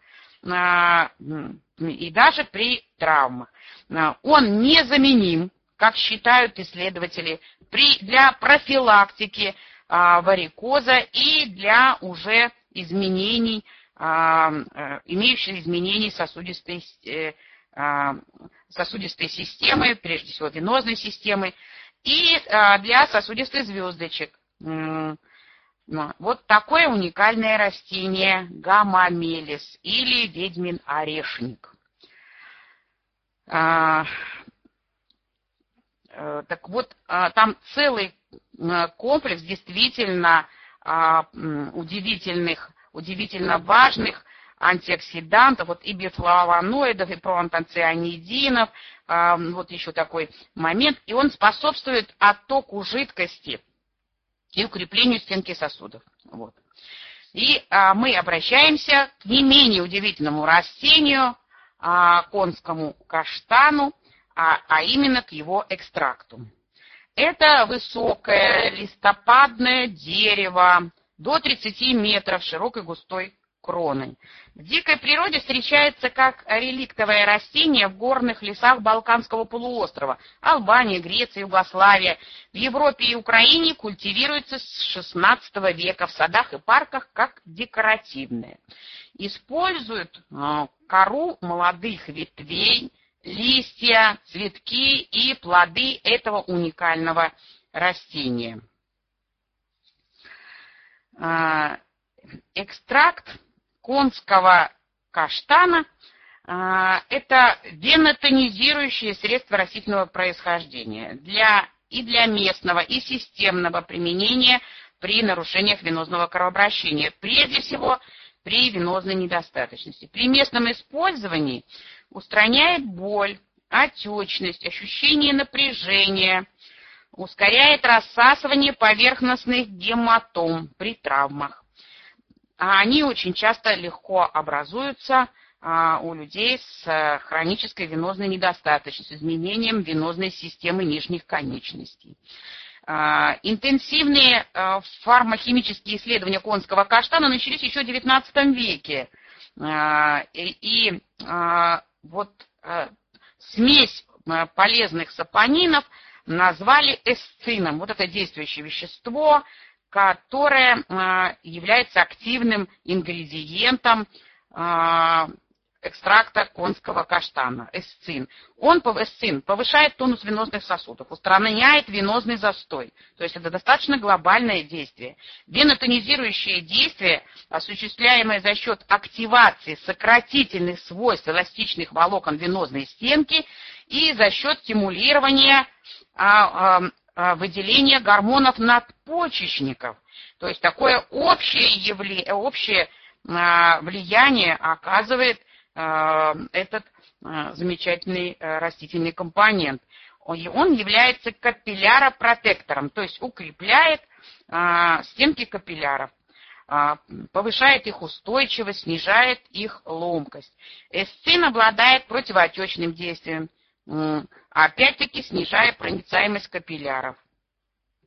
и даже при травмах. Он незаменим, как считают исследователи, при, для профилактики варикоза и для уже изменений, имеющих изменений сосудистой, сосудистой системы, прежде всего венозной системы, и для сосудистых звездочек. Вот такое уникальное растение гамамелис или ведьмин орешник. Так вот, там целый комплекс действительно удивительных, удивительно важных антиоксидантов, вот и бифлавоноидов, и проантоцианидинов, вот еще такой момент, и он способствует оттоку жидкости и укреплению стенки сосудов. Вот. И а, мы обращаемся к не менее удивительному растению, а, конскому каштану, а, а именно к его экстракту. Это высокое листопадное дерево до тридцати метров широкой густой кроной. В дикой природе встречается как реликтовое растение в горных лесах Балканского полуострова, Албания, Греция, Югославия. В Европе и Украине культивируется с шестнадцатого века в садах и парках как декоративное. Используют кору молодых ветвей, листья, цветки и плоды этого уникального растения. Экстракт конского каштана а, – это венотонизирующее средство растительного происхождения для, и для местного, и системного применения при нарушениях венозного кровообращения, прежде всего при венозной недостаточности. При местном использовании устраняет боль, отечность, ощущение напряжения, ускоряет рассасывание поверхностных гематом при травмах. Они очень часто легко образуются а, у людей с а, хронической венозной недостаточностью, изменением венозной системы нижних конечностей. А, интенсивные а, фармахимические исследования конского каштана начались еще в девятнадцатом веке. А, и и а, вот а, смесь а, полезных сапонинов назвали эсцином. Вот это действующее вещество, которое э, является активным ингредиентом э, экстракта конского каштана, эсцин. Он, эсцин, повышает тонус венозных сосудов, устраняет венозный застой. То есть это достаточно глобальное действие. Венотонизирующее действие, осуществляемое за счет активации сократительных свойств эластичных волокон венозной стенки и за счет стимулирования а, а, выделение гормонов надпочечников. То есть такое общее, явление, общее а, влияние оказывает а, этот а, замечательный а, растительный компонент. Он, он является капилляропротектором, то есть укрепляет а, стенки капилляров, а, повышает их устойчивость, снижает их ломкость. Эсцин обладает противоотечным действием, опять-таки снижая проницаемость капилляров.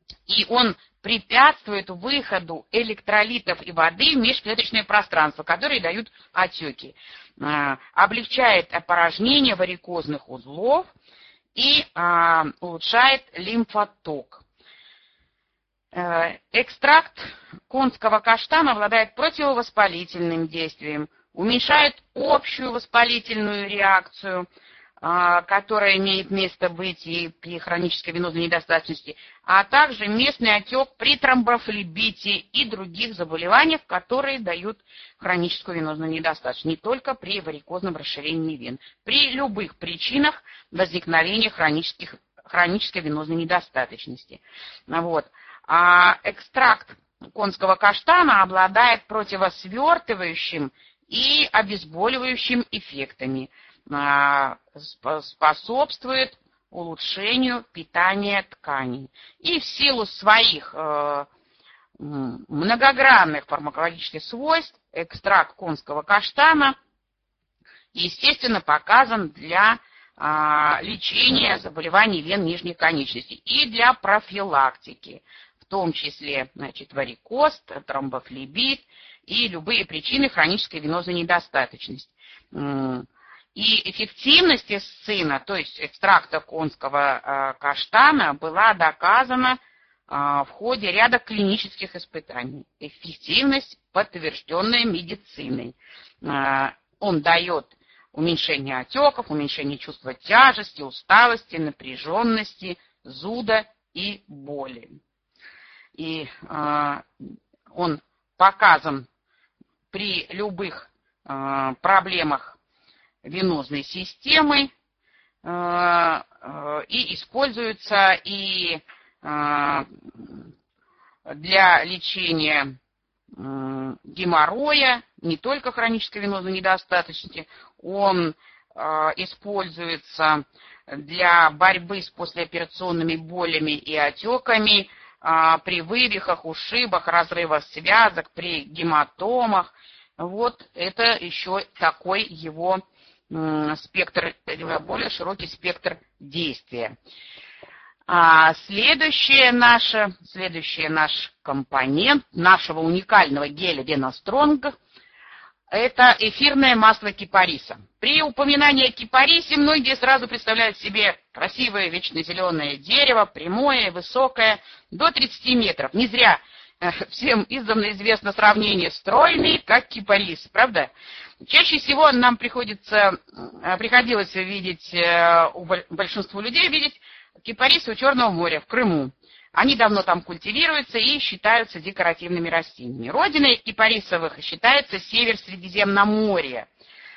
и он препятствует выходу электролитов и воды в межклеточное пространство, которые дают отеки, облегчает опорожнение варикозных узлов и улучшает лимфоток. Экстракт конского каштана обладает противовоспалительным действием, уменьшает общую воспалительную реакцию, которая имеет место быть и при хронической венозной недостаточности, а также местный отек при тромбофлебите и других заболеваниях, которые дают хроническую венозную недостаточность, не только при варикозном расширении вен, при любых причинах возникновения хронических, хронической венозной недостаточности. Вот. А экстракт конского каштана обладает противосвертывающим и обезболивающим эффектами, способствует улучшению питания тканей. И в силу своих э, многогранных фармакологических свойств экстракт конского каштана, естественно, показан для э, лечения заболеваний вен нижней конечности и для профилактики, в том числе, значит, варикоз, тромбофлебит и любые причины хронической венозной недостаточности. И эффективность эсцина, то есть экстракта конского э, каштана, была доказана э, в ходе ряда клинических испытаний. Эффективность, подтвержденная медициной. Э, он дает уменьшение отеков, уменьшение чувства тяжести, усталости, напряженности, зуда и боли. И э, он показан при любых э, проблемах венозной системы э, э, и используется и э, для лечения э, геморроя, не только хронической венозной недостаточности, он э, используется для борьбы с послеоперационными болями и отеками э, при вывихах, ушибах, разрывах связок, при гематомах. Вот это еще такой его спектр, более широкий спектр действия. А следующее наше, следующий наш компонент нашего уникального геля Веностронг – это эфирное масло кипариса. При упоминании о кипарисе многие сразу представляют себе красивое вечно зеленое дерево, прямое, высокое, до тридцати метров. Не зря всем издавна известно сравнение стройный, как кипарис, правда? Чаще всего нам приходится, приходилось видеть, у большинства людей видеть кипарисы у Черного моря, в Крыму. Они давно там культивируются и считаются декоративными растениями. Родиной кипарисовых считается север Средиземноморья,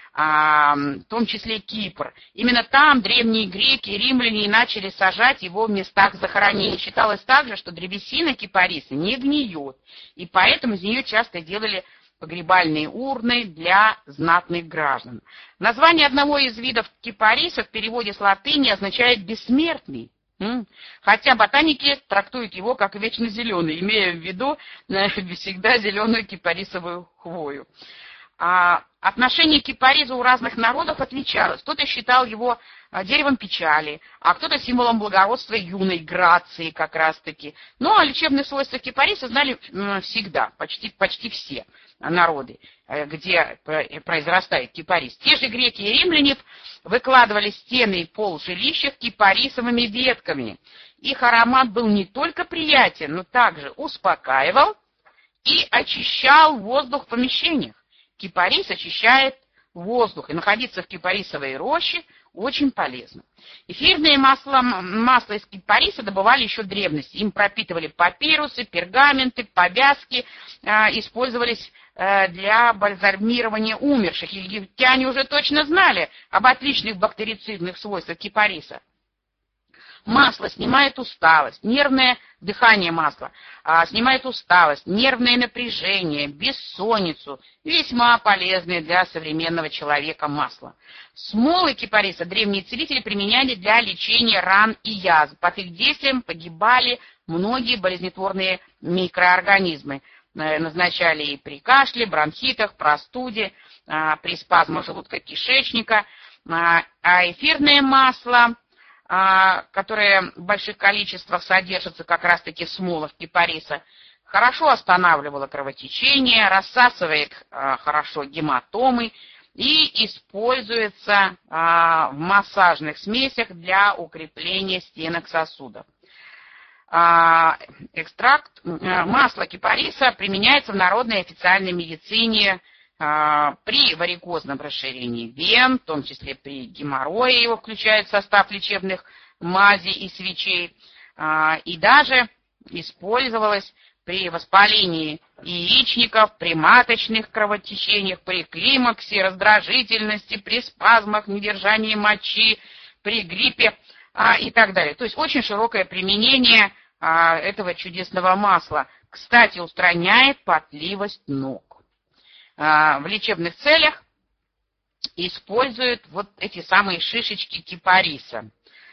в том числе Кипр. Именно там древние греки и римляне начали сажать его в местах захоронений. Считалось также, что древесина кипариса не гниет, и поэтому из нее часто делали погребальные урны для знатных граждан. Название одного из видов кипариса в переводе с латыни означает «бессмертный». Хотя ботаники трактуют его как вечно зеленый, имея в виду всегда зеленую кипарисовую хвою. А отношение к кипарису у разных народов отличалось. Кто-то считал его деревом печали, а кто-то символом благородства и юной грации как раз-таки. Ну, а лечебные свойства кипариса знали всегда, почти, почти все народы, где произрастает кипарис. Те же греки и римляне выкладывали стены и пол жилища кипарисовыми ветками. Их аромат был не только приятен, но также успокаивал и очищал воздух в помещениях. Кипарис очищает воздух, и находиться в кипарисовой роще очень полезно. Эфирное масло, масло из кипариса добывали еще в древности. Им пропитывали папирусы, пергаменты, повязки, э, использовались э, для бальзамирования умерших. Египтяне уже точно знали об отличных бактерицидных свойствах кипариса. Масло снимает усталость, нервное дыхание масла, а, снимает усталость, нервное напряжение, бессонницу. Весьма полезное для современного человека масло. Смолы кипариса древние целители применяли для лечения ран и язв. Под их действием погибали многие болезнетворные микроорганизмы. Назначали и при кашле, бронхитах, простуде, а, при спазмах желудка-кишечника. А, а эфирное масло которые в больших количествах содержатся как раз-таки в смолах кипариса, хорошо останавливало кровотечение, рассасывает хорошо гематомы и используется в массажных смесях для укрепления стенок сосудов. Экстракт масла кипариса применяется в народной официальной медицине при варикозном расширении вен, в том числе при геморрое его включают в состав лечебных мазей и свечей, и даже использовалось при воспалении яичников, при маточных кровотечениях, при климаксе, раздражительности, при спазмах, недержании мочи, при гриппе и так далее. То есть очень широкое применение этого чудесного масла. Кстати, устраняет потливость ног. В лечебных целях используют вот эти самые шишечки кипариса.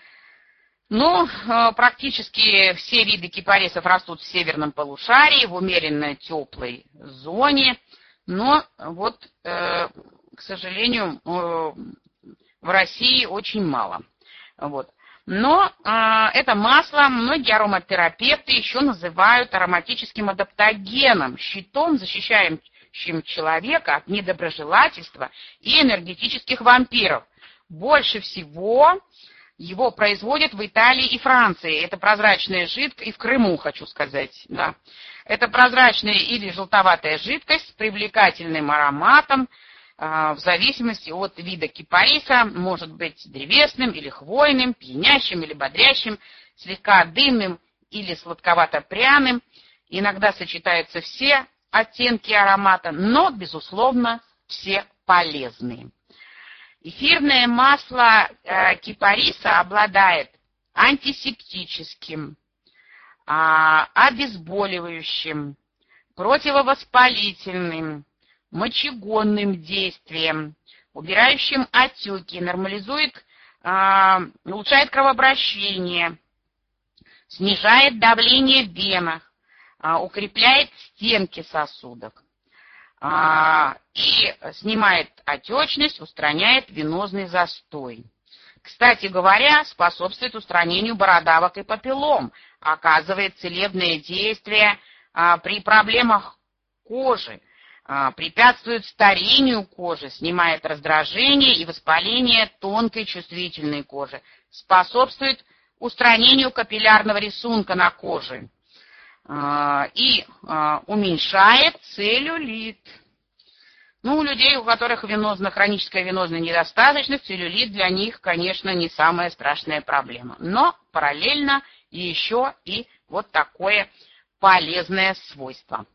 Ну, практически все виды кипарисов растут в северном полушарии, в умеренно теплой зоне, но вот, к сожалению, в России очень мало. Вот. Но это масло многие ароматерапевты еще называют ароматическим адаптогеном, щитом, защищающим человека от недоброжелательства и энергетических вампиров. Больше всего его производят в Италии и Франции. Это прозрачная жидкость, и в Крыму, хочу сказать, да. Это прозрачная или желтоватая жидкость с привлекательным ароматом, в зависимости от вида кипариса, может быть древесным или хвойным, пьянящим или бодрящим, слегка дымным или сладковато-пряным. Иногда сочетаются все оттенки аромата, но, безусловно, все полезные. Эфирное масло э, кипариса обладает антисептическим, э, обезболивающим, противовоспалительным, мочегонным действием, убирающим отеки, нормализует, э, улучшает кровообращение, снижает давление в венах, э, укрепляет стенки сосудов э, и снимает отечность, устраняет венозный застой. Кстати говоря, способствует устранению бородавок и папиллом, оказывает целебное действие э, при проблемах кожи, препятствует старению кожи, снимает раздражение и воспаление тонкой чувствительной кожи, способствует устранению капиллярного рисунка на коже и уменьшает целлюлит. Ну, у людей, у которых венозно, хроническая венозная недостаточность, целлюлит для них, конечно, не самая страшная проблема. Но параллельно еще и вот такое полезное свойство.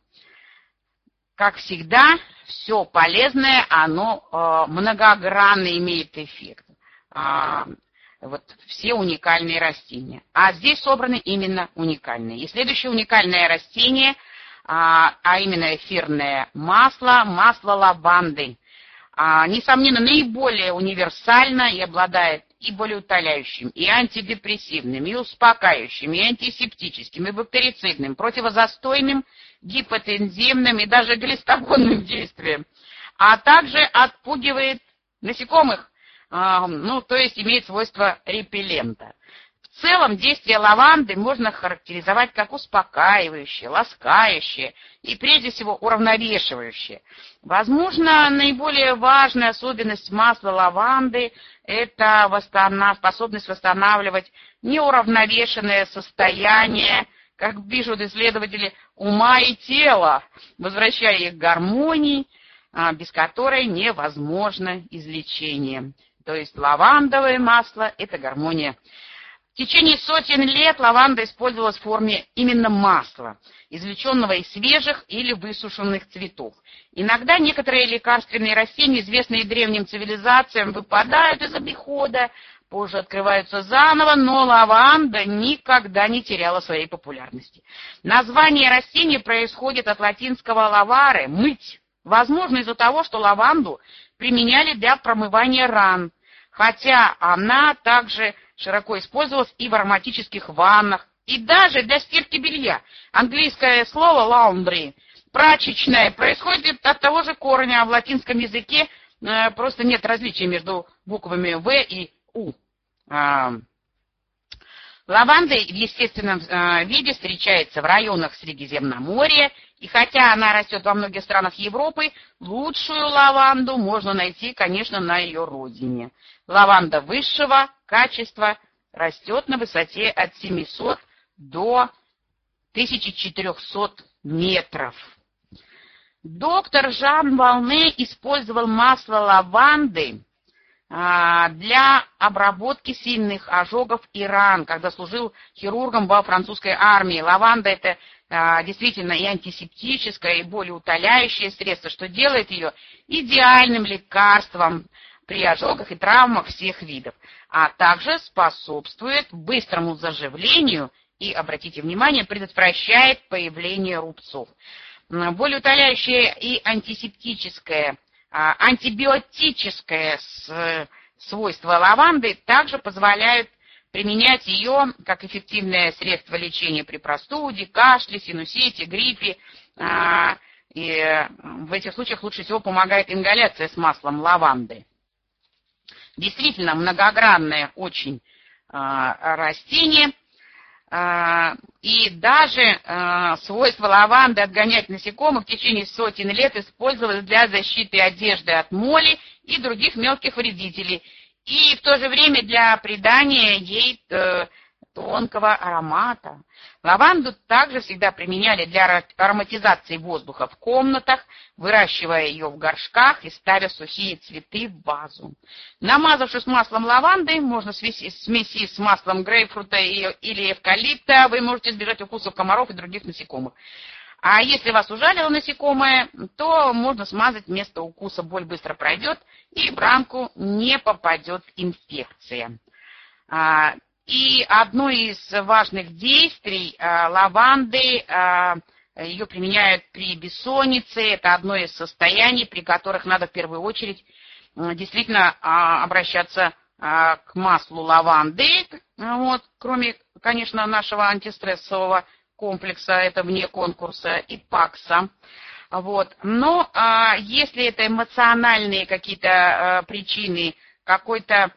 Как всегда, все полезное, оно э, многогранно имеет эффект. А, вот все уникальные растения. А здесь собраны именно уникальные. И следующее уникальное растение, а, а именно эфирное масло, масло лаванды. А, несомненно, наиболее универсально и обладает и болеутоляющим, и антидепрессивным, и успокаивающим, и антисептическим, и бактерицидным, противозастойным, гипотензивным и даже глистогонным действием, а также отпугивает насекомых, э, ну, то есть имеет свойство репеллента. В целом действие лаванды можно характеризовать как успокаивающее, ласкающее и прежде всего уравновешивающее. Возможно, наиболее важная особенность масла лаванды – это восстанов... способность восстанавливать неуравновешенное состояние, как пишут исследователи, ума и тела, возвращая их к гармонии, без которой невозможно излечение. То есть лавандовое масло – это гармония. В течение сотен лет лаванда использовалась в форме именно масла, извлеченного из свежих или высушенных цветов. Иногда некоторые лекарственные растения, известные древним цивилизациям, выпадают из обихода, позже открываются заново, но лаванда никогда не теряла своей популярности. Название растения происходит от латинского lavare – мыть. Возможно, из-за того, что лаванду применяли для промывания ран, хотя она также широко использовалась и в ароматических ваннах, и даже для стирки белья. Английское слово laundry, прачечная, происходит от того же корня, а в латинском языке э, просто нет различия между буквами В и У. А, Лаванда в естественном э, виде встречается в районах Средиземноморья, и хотя она растет во многих странах Европы, лучшую лаванду можно найти, конечно, на ее родине. Лаванда высшего качества растет на высоте от семисот до тысячи четырехсот метров. Доктор Жан Валне использовал масло лаванды для обработки сильных ожогов и ран, когда служил хирургом во французской армии. Лаванда — это а, действительно и антисептическое, и болеутоляющее средство, что делает ее идеальным лекарством при ожогах и травмах всех видов, а также способствует быстрому заживлению и, обратите внимание, предотвращает появление рубцов. Болеутоляющее и антисептическое Антибиотическое свойство лаванды также позволяют применять ее как эффективное средство лечения при простуде, кашле, синусите, гриппе. И в этих случаях лучше всего помогает ингаляция с маслом лаванды. Действительно многогранное очень растение. И даже свойство лаванды отгонять насекомых в течение сотен лет использовалось для защиты одежды от моли и других мелких вредителей, и в то же время для придания ей тонкого аромата. Лаванду также всегда применяли для ароматизации воздуха в комнатах, выращивая ее в горшках и ставя сухие цветы в вазу. Намазавшись маслом лаванды, можно смеси с маслом грейпфрута или эвкалипта, вы можете избежать укусов комаров и других насекомых. А если вас ужалило насекомое, то можно смазать вместо укуса, боль быстро пройдет и в ранку не попадет инфекция. И одно из важных действий а, лаванды, а, ее применяют при бессоннице, это одно из состояний, при которых надо в первую очередь а, действительно а, обращаться а, к маслу лаванды, вот, кроме, конечно, нашего антистрессового комплекса, это вне конкурса и пакса. Вот. Но а, если это эмоциональные какие-то а, причины, какой-то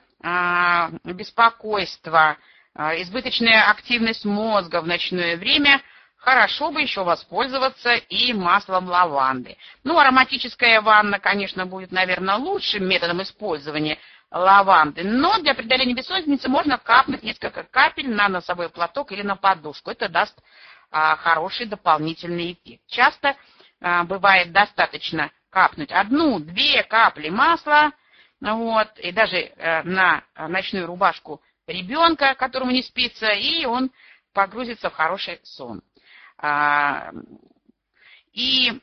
беспокойство, избыточная активность мозга в ночное время, хорошо бы еще воспользоваться и маслом лаванды. Ну, ароматическая ванна, конечно, будет, наверное, лучшим методом использования лаванды, но для преодоления бессонницы можно капнуть несколько капель на носовой платок или на подушку. Это даст а, хороший дополнительный эффект. Часто а, бывает достаточно капнуть одну-две капли масла, вот, и даже э, на ночную рубашку ребенка, которому не спится, и он погрузится в хороший сон. А, и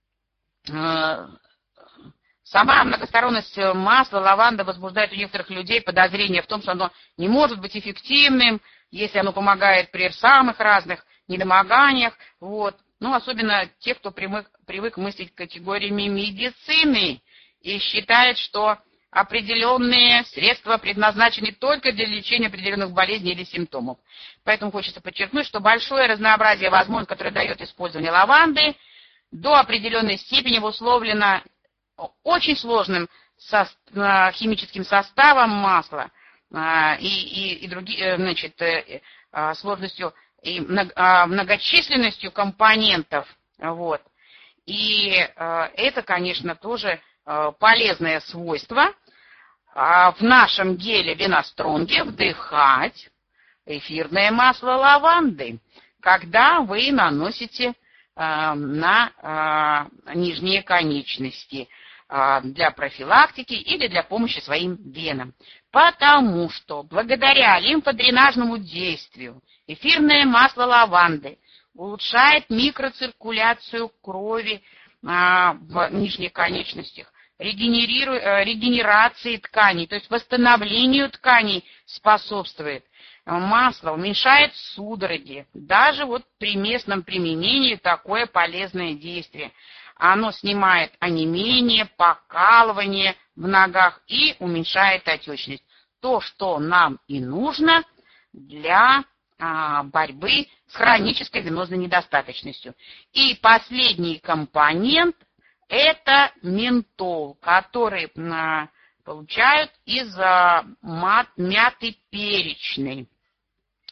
э, сама многосторонность масла лаванды возбуждает у некоторых людей подозрение в том, что оно не может быть эффективным, если оно помогает при самых разных недомоганиях. Вот. Ну, особенно те, кто привык, привык мыслить категориями медицины и считает, что определенные средства предназначены только для лечения определенных болезней или симптомов. Поэтому хочется подчеркнуть, что большое разнообразие возможностей, которое дает использование лаванды, до определенной степени обусловлено очень сложным со, химическим составом масла и, и, и другие, значит, сложностью и многочисленностью компонентов. Вот. И это, конечно, тоже полезное свойство в нашем геле Веностронге вдыхать эфирное масло лаванды, когда вы наносите на нижние конечности для профилактики или для помощи своим венам. Потому что благодаря лимфодренажному действию эфирное масло лаванды улучшает микроциркуляцию крови в нижних конечностях, регенерации тканей, то есть восстановлению тканей способствует. Масло уменьшает судороги. Даже вот при местном применении такое полезное действие. Оно снимает онемение, покалывание в ногах и уменьшает отечность. То, что нам и нужно для а, борьбы с хронической венозной недостаточностью. И последний компонент – это ментол, который а, получают из а, мат, мяты перечной.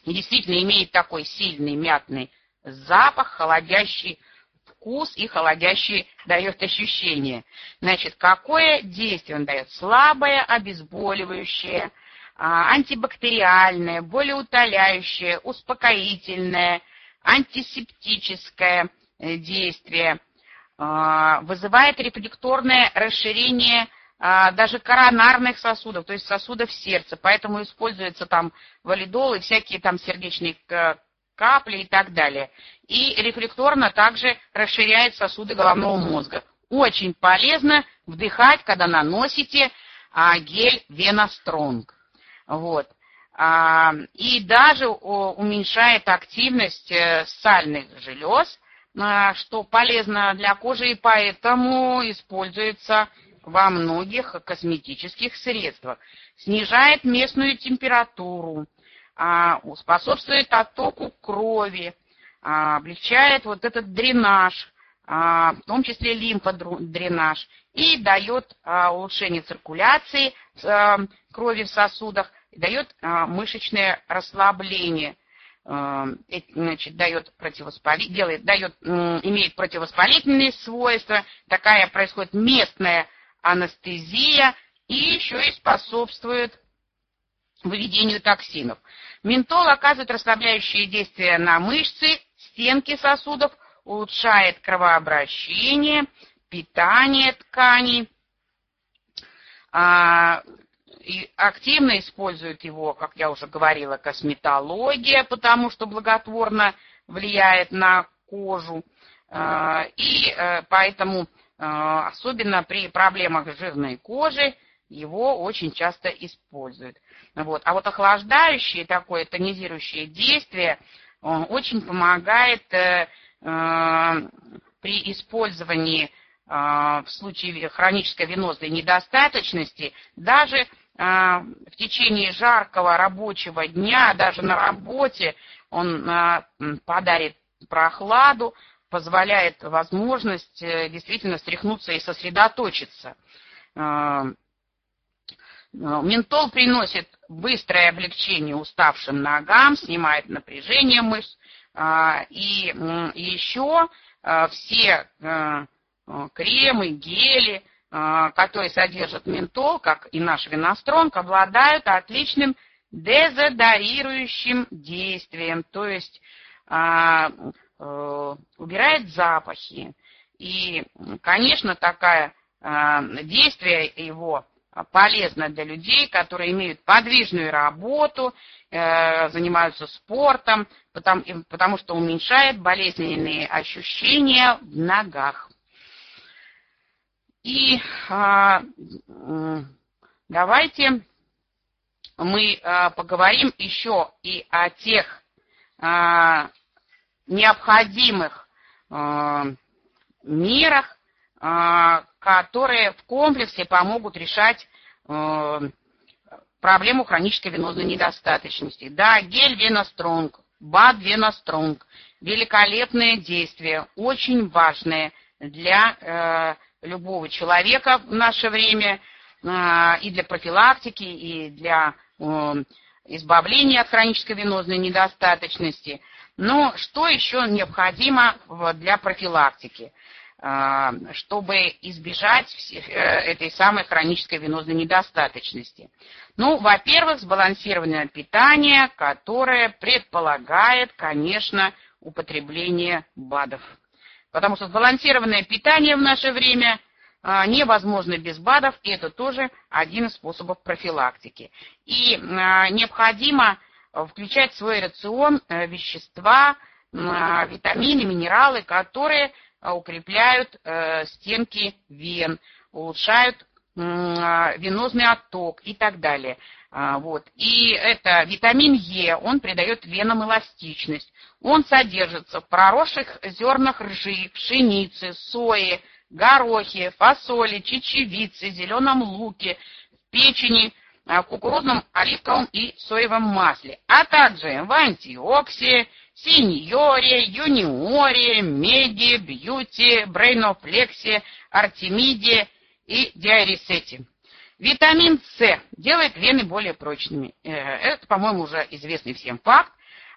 И действительно имеет такой сильный мятный запах, холодящий вкус и холодящий дает ощущение. Значит, какое действие он дает? Слабое, обезболивающее, антибактериальное, болеутоляющее, успокоительное, антисептическое действие, вызывает рефлекторное расширение даже коронарных сосудов, то есть сосудов сердца, поэтому используются там валидол и всякие там сердечные капли и так далее. И рефлекторно также расширяет сосуды головного мозга. Очень полезно вдыхать, когда наносите а, гель Веностронг. Вот. А, и даже о, уменьшает активность э, сальных желез, а, что полезно для кожи, и поэтому используется во многих косметических средствах. Снижает местную температуру, а, способствует оттоку крови, а, облегчает вот этот дренаж, а, в том числе лимфодренаж, и дает а, улучшение циркуляции а, крови в сосудах, дает а, мышечное расслабление, а, значит, дает противовоспали... делает, дает, м, имеет противовоспалительные свойства, такая происходит местная анестезия и еще и способствует выведению токсинов. Ментол оказывает расслабляющее действие на мышцы, стенки сосудов, улучшает кровообращение, питание тканей. А, и активно использует его, как я уже говорила, косметология, потому что благотворно влияет на кожу. А, и а, поэтому а, особенно при проблемах жирной кожи его очень часто используют. Вот. А вот охлаждающее такое тонизирующее действие он очень помогает э, э, при использовании э, в случае хронической венозной недостаточности, даже э, в течение жаркого рабочего дня, даже на работе он э, подарит прохладу, позволяет возможность э, действительно стряхнуться и сосредоточиться. Э, Ментол приносит быстрое облегчение уставшим ногам, снимает напряжение мышц. И еще все кремы, гели, которые содержат ментол, как и наш Веностронг, обладают отличным дезодорирующим действием, то есть убирает запахи. И, конечно, такое действие его полезно для людей, которые имеют подвижную работу, э, занимаются спортом, потому, потому что уменьшает болезненные ощущения в ногах. И э, давайте мы э, поговорим еще и о тех э, необходимых э, мерах, которые в комплексе помогут решать э, проблему хронической венозной недостаточности. Да, гель Веностронг, БАД Веностронг, великолепное действие, очень важное для э, любого человека в наше время, э, и для профилактики, и для э, избавления от хронической венозной недостаточности. Но что еще необходимо для профилактики, чтобы избежать этой самой хронической венозной недостаточности? Ну, во-первых, сбалансированное питание, которое предполагает, конечно, употребление БАДов. Потому что сбалансированное питание в наше время невозможно без БАДов, и это тоже один из способов профилактики. И необходимо включать в свой рацион вещества, витамины, минералы, которые укрепляют э, стенки вен, улучшают э, венозный отток и так далее. А, вот. И это витамин Е, он придает венам эластичность. Он содержится в проросших зернах ржи, пшеницы, сои, горохе, фасоли, чечевице, зеленом луке, печени, в кукурузном, оливковом и соевом масле, а также в антиоксе, синьоре, юниоре, меди, бьюти, брейнофлексе, артемиде и диарисете. Витамин С делает вены более прочными. Это, по-моему, уже известный всем факт.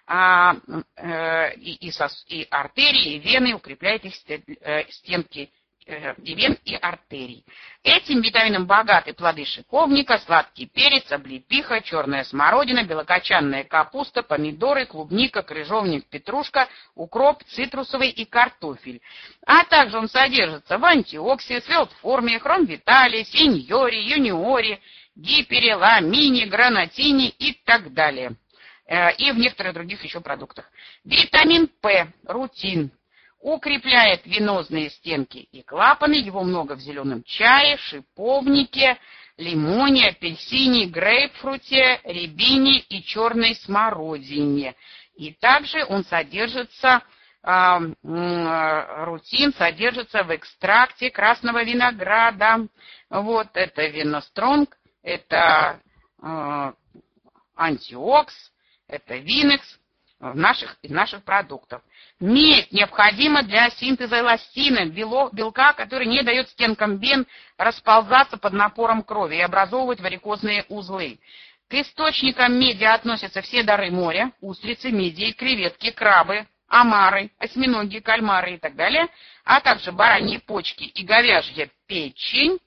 а, э, и, и, сос, и артерии, и вены, укрепляет их стенки и вен, и артерий. Этим витамином богаты плоды шиповника, сладкий перец, облепиха, черная смородина, белокочанная капуста, помидоры, клубника, крыжовник, петрушка, укроп, цитрусовый и картофель. А также он содержится в антиоксиде, свелтформе, хромвитале, синьоре, юниоре, гипере, ламине, гранатине и так далее. И в некоторых других еще продуктах. Витамин П, рутин. Укрепляет венозные стенки и клапаны, его много в зеленом чае, шиповнике, лимоне, апельсине, грейпфруте, рябине и черной смородине. И также он содержится, э, э, рутин содержится в экстракте красного винограда. Вот это виностронг, это э, антиокс, это винекс. В наших, из наших продуктов. Медь необходима для синтеза эластина, белок, белка, который не дает стенкам вен расползаться под напором крови и образовывать варикозные узлы. К источникам меди относятся все дары моря, устрицы, мидии, креветки, крабы, омары, осьминоги, кальмары и так далее, а также бараньи почки и говяжья печень.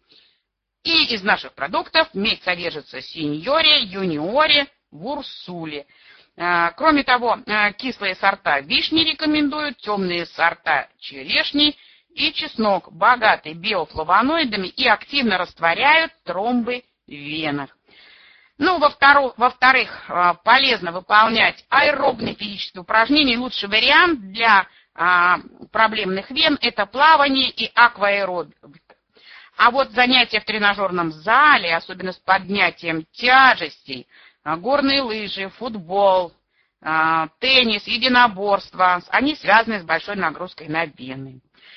И из наших продуктов медь содержится в синьоре, юниоре, в урсуле. Кроме того, кислые сорта вишни рекомендуют, темные сорта черешни и чеснок, богатый биофлавоноидами и активно растворяют тромбы в венах. Ну, во-вторых, полезно выполнять аэробные физические упражнения. Лучший вариант для проблемных вен – это плавание и акваэробика. А вот занятия в тренажерном зале, особенно с поднятием тяжестей, горные лыжи, футбол, теннис, единоборство, они связаны с большой нагрузкой на вены.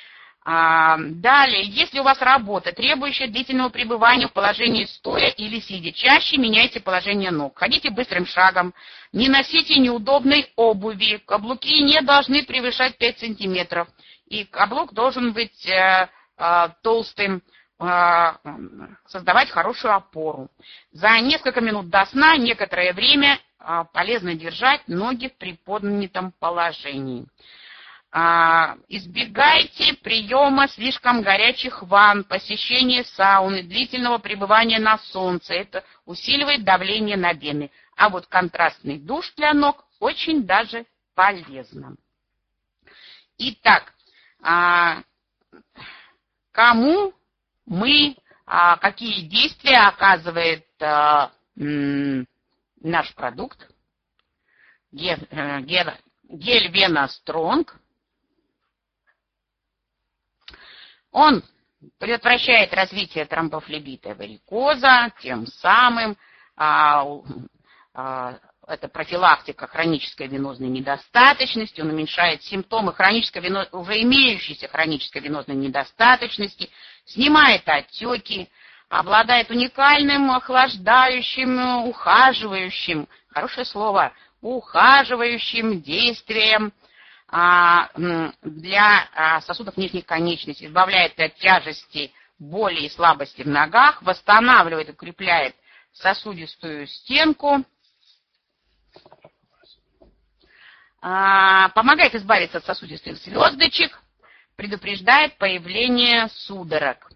Далее, если у вас работа, требующая длительного пребывания в положении стоя или сидя, чаще меняйте положение ног. Ходите быстрым шагом, не носите неудобной обуви, каблуки не должны превышать пять сантиметров, и каблук должен быть э, э, толстым, создавать хорошую опору. За несколько минут до сна некоторое время полезно держать ноги в приподнятом положении. Избегайте приема слишком горячих ванн, посещения сауны, длительного пребывания на солнце. Это усиливает давление на вены. А вот контрастный душ для ног очень даже полезно. Итак, кому мы, а, какие действия оказывает а, м, наш продукт, гель, гель, гель Венастронг. Он предотвращает развитие тромбофлебита и варикоза, тем самым а, а, это профилактика хронической венозной недостаточности, он уменьшает симптомы хронической вено... уже имеющейся хронической венозной недостаточности, снимает отеки, обладает уникальным охлаждающим, ухаживающим, хорошее слово, ухаживающим действием а, для а, сосудов нижних конечностей, избавляет от тяжести, боли и слабости в ногах, восстанавливает и укрепляет сосудистую стенку, помогает избавиться от сосудистых звездочек, предупреждает появление судорог.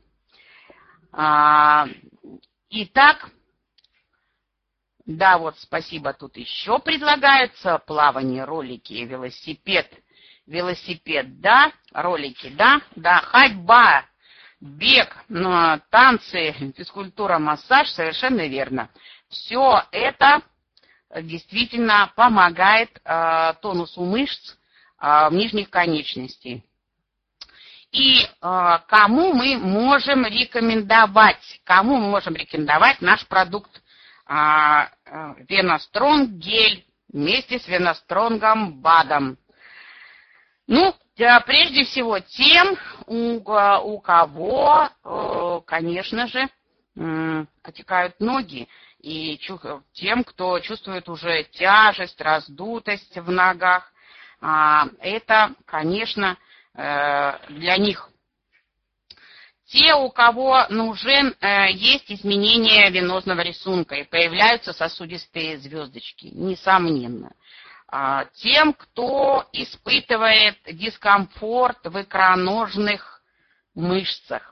Итак, да, вот спасибо, тут еще предлагаются плавание, ролики, велосипед. Велосипед, да, ролики, да, да, ходьба, бег, танцы, физкультура, массаж, совершенно верно. Все это действительно помогает э, тонусу мышц э, нижних конечностей. И э, кому мы можем рекомендовать, кому мы можем рекомендовать наш продукт э, э, Венастронг гель вместе с Венастронгом БАДом? Ну, э, прежде всего тем, у, у кого, э, конечно же, э, отекают ноги. И тем, кто чувствует уже тяжесть, раздутость в ногах, это, конечно, для них. Те, у кого нужен, есть изменение венозного рисунка и появляются сосудистые звездочки, несомненно. а, тем, кто испытывает дискомфорт в икроножных мышцах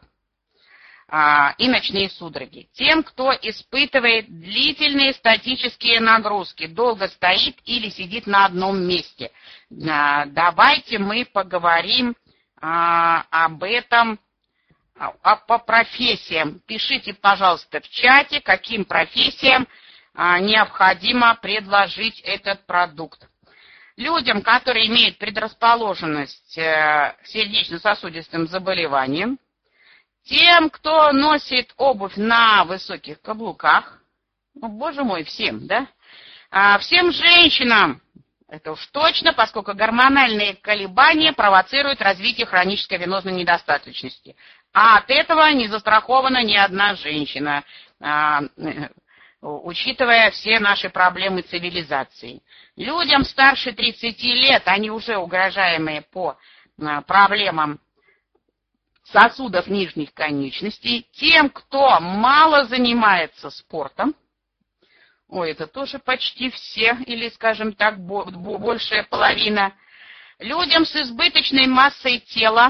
а, и ночные судороги, тем, кто испытывает длительные статические нагрузки, долго стоит или сидит на одном месте. А, давайте мы поговорим а, об этом а, по профессиям. Пишите, пожалуйста, в чате, каким профессиям а, необходимо предложить этот продукт. Людям, которые имеют предрасположенность э, к сердечно-сосудистым заболеваниям, тем, кто носит обувь на высоких каблуках, ну, боже мой, всем, да? А, всем женщинам, это уж точно, поскольку гормональные колебания провоцируют развитие хронической венозной недостаточности. А от этого не застрахована ни одна женщина, а, учитывая все наши проблемы цивилизации. Людям старше тридцати лет, они уже угрожаемые по а, проблемам сосудов нижних конечностей, тем, кто мало занимается спортом, ой, это тоже почти все, или, скажем так, большая половина, людям с избыточной массой тела,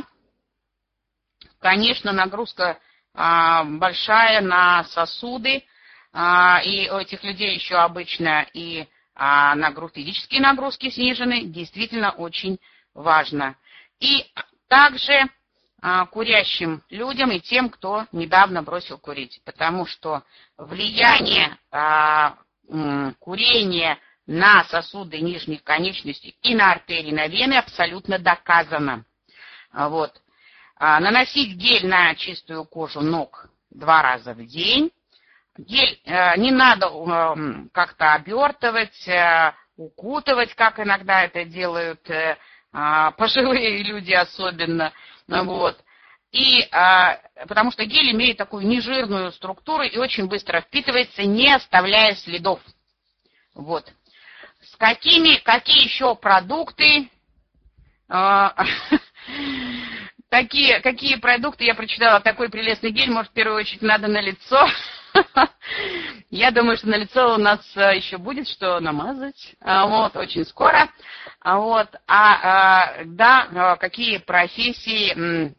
конечно, нагрузка а, большая на сосуды, а, и у этих людей еще обычно и а, нагруз, физические нагрузки снижены, действительно очень важно. И также курящим людям и тем, кто недавно бросил курить, потому что влияние а, м, курения на сосуды нижних конечностей и на артерии, на вены абсолютно доказано. А, вот. а, наносить гель на чистую кожу ног два раза в день. Гель а, не надо а, как-то обертывать, а, укутывать, как иногда это делают а, пожилые люди особенно. Вот. И, а, потому что гель имеет такую нежирную структуру и очень быстро впитывается, не оставляя следов. Вот. С какими, какие еще продукты, а, такие, какие продукты я прочитала, такой прелестный гель, может, в первую очередь надо на лицо. Я думаю, что на лицо у нас еще будет что намазать, вот, очень скоро. Вот, а, да, какие профессии,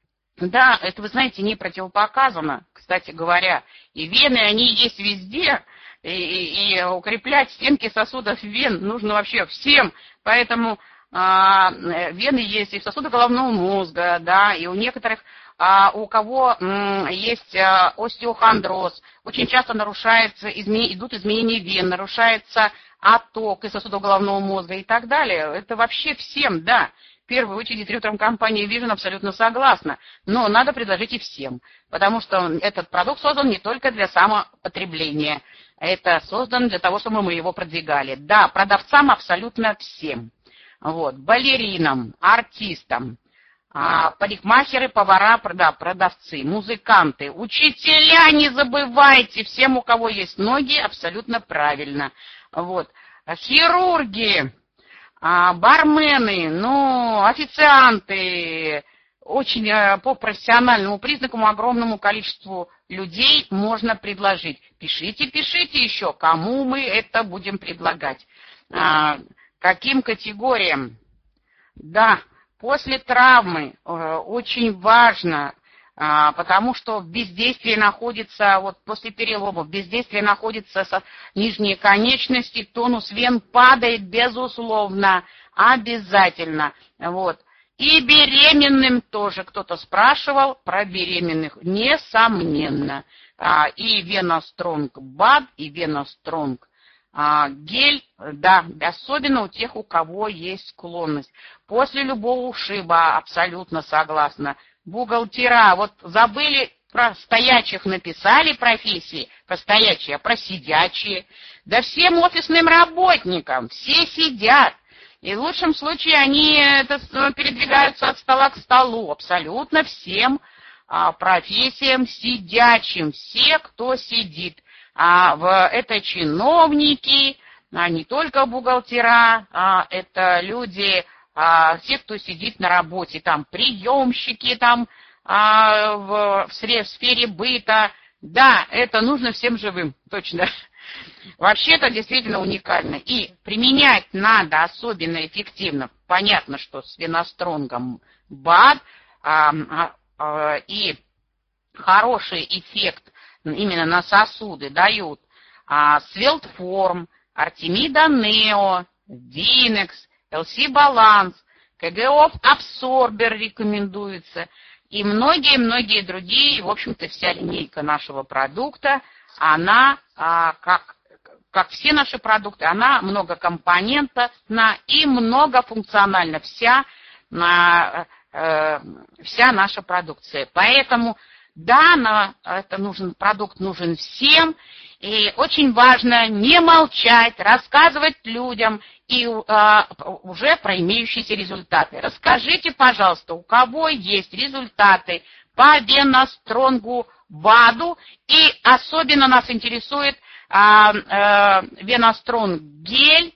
да, это, вы знаете, не противопоказано, кстати говоря, и вены, они есть везде, и, и, и укреплять стенки сосудов вен нужно вообще всем, поэтому а, вены есть и в сосудах головного мозга, да, и у некоторых, а, у кого м, есть а, остеохондроз, очень часто нарушается, изме, идут изменения вен, нарушается отток из сосудов головного мозга и так далее. Это вообще всем, да. В первую очередь дистрибьютором компании Vision абсолютно согласна, но надо предложить и всем, потому что этот продукт создан не только для самопотребления, это создан для того, чтобы мы его продвигали. Да, продавцам абсолютно всем. Вот, балеринам, артистам, а, парикмахеры, повара, да, продавцы, музыканты, учителя, не забывайте, всем, у кого есть ноги, абсолютно правильно. Вот, хирурги, а, бармены, ну, официанты, очень а, по профессиональному признаку огромному количеству людей можно предложить. Пишите, пишите еще, кому мы это будем предлагать. А, каким категориям? Да, после травмы э, очень важно, э, потому что в бездействии находится, вот после перелома, в бездействии находятся со, нижние конечности, тонус вен падает безусловно, обязательно. Вот. И беременным тоже кто-то спрашивал про беременных, несомненно. А, и Веностронг БАД, и Веностронг А, гель, да, особенно у тех, у кого есть склонность. После любого ушиба, абсолютно согласна. Бухгалтера, вот забыли про стоячих, написали профессии, про стоячие, а про сидячие. Да всем офисным работникам, все сидят. И в лучшем случае они это, передвигаются от стола к столу, абсолютно всем а, профессиям сидячим, все, кто сидит. А в, это чиновники, а не только бухгалтера, а это люди, а, все, кто сидит на работе, там приемщики, там а, в, в сфере быта. Да, это нужно всем живым, точно. Вообще это действительно уникально. И применять надо особенно эффективно. Понятно, что с веностронгом БАД а, а, а, и хороший эффект именно на сосуды дают а, Свелтформ, Артемида Нео, Динекс, эл си Баланс, КГОФ Абсорбер рекомендуется и многие-многие другие. В общем-то, вся линейка нашего продукта, она, а, как, как все наши продукты, она многокомпонентна и многофункциональна, вся, а, а, вся наша продукция. Поэтому, да, на, это нужен, продукт нужен всем. И очень важно не молчать, рассказывать людям и э, уже про имеющиеся результаты. Расскажите, пожалуйста, у кого есть результаты по веностронгу БАДу, и особенно нас интересует э, э, веностронг гель,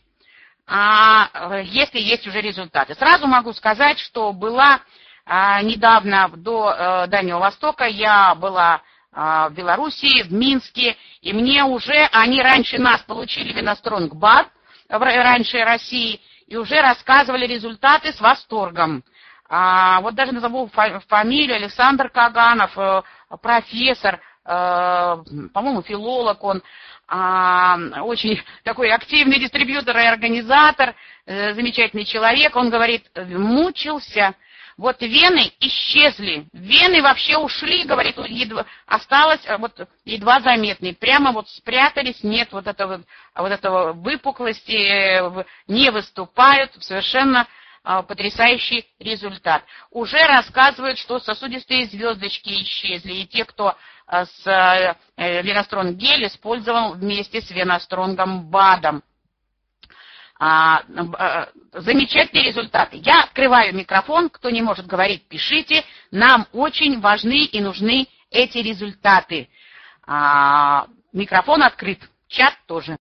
э, если есть уже результаты. Сразу могу сказать, что была э, недавно до э, Дальнего Востока, я была в Белоруссии, в Минске, и мне уже, они раньше нас получили веностронг БАД, раньше России, и уже рассказывали результаты с восторгом. А, вот даже назову фамилию, Александр Каганов, профессор, по-моему, филолог он, очень такой активный дистрибьютор и организатор, замечательный человек, он говорит, мучился. Вот вены исчезли, вены вообще ушли, говорит, едва, осталось вот едва заметные, прямо вот спрятались, нет вот этого, вот этого выпуклости, не выступают, совершенно а, потрясающий результат. Уже рассказывают, что сосудистые звездочки исчезли, и те, кто а, с а, веностронг гель использовал вместе с веностронгом БАДом. А, а, замечательные результаты. Я открываю микрофон, кто не может говорить, пишите. Нам очень важны и нужны эти результаты. А, микрофон открыт, чат тоже.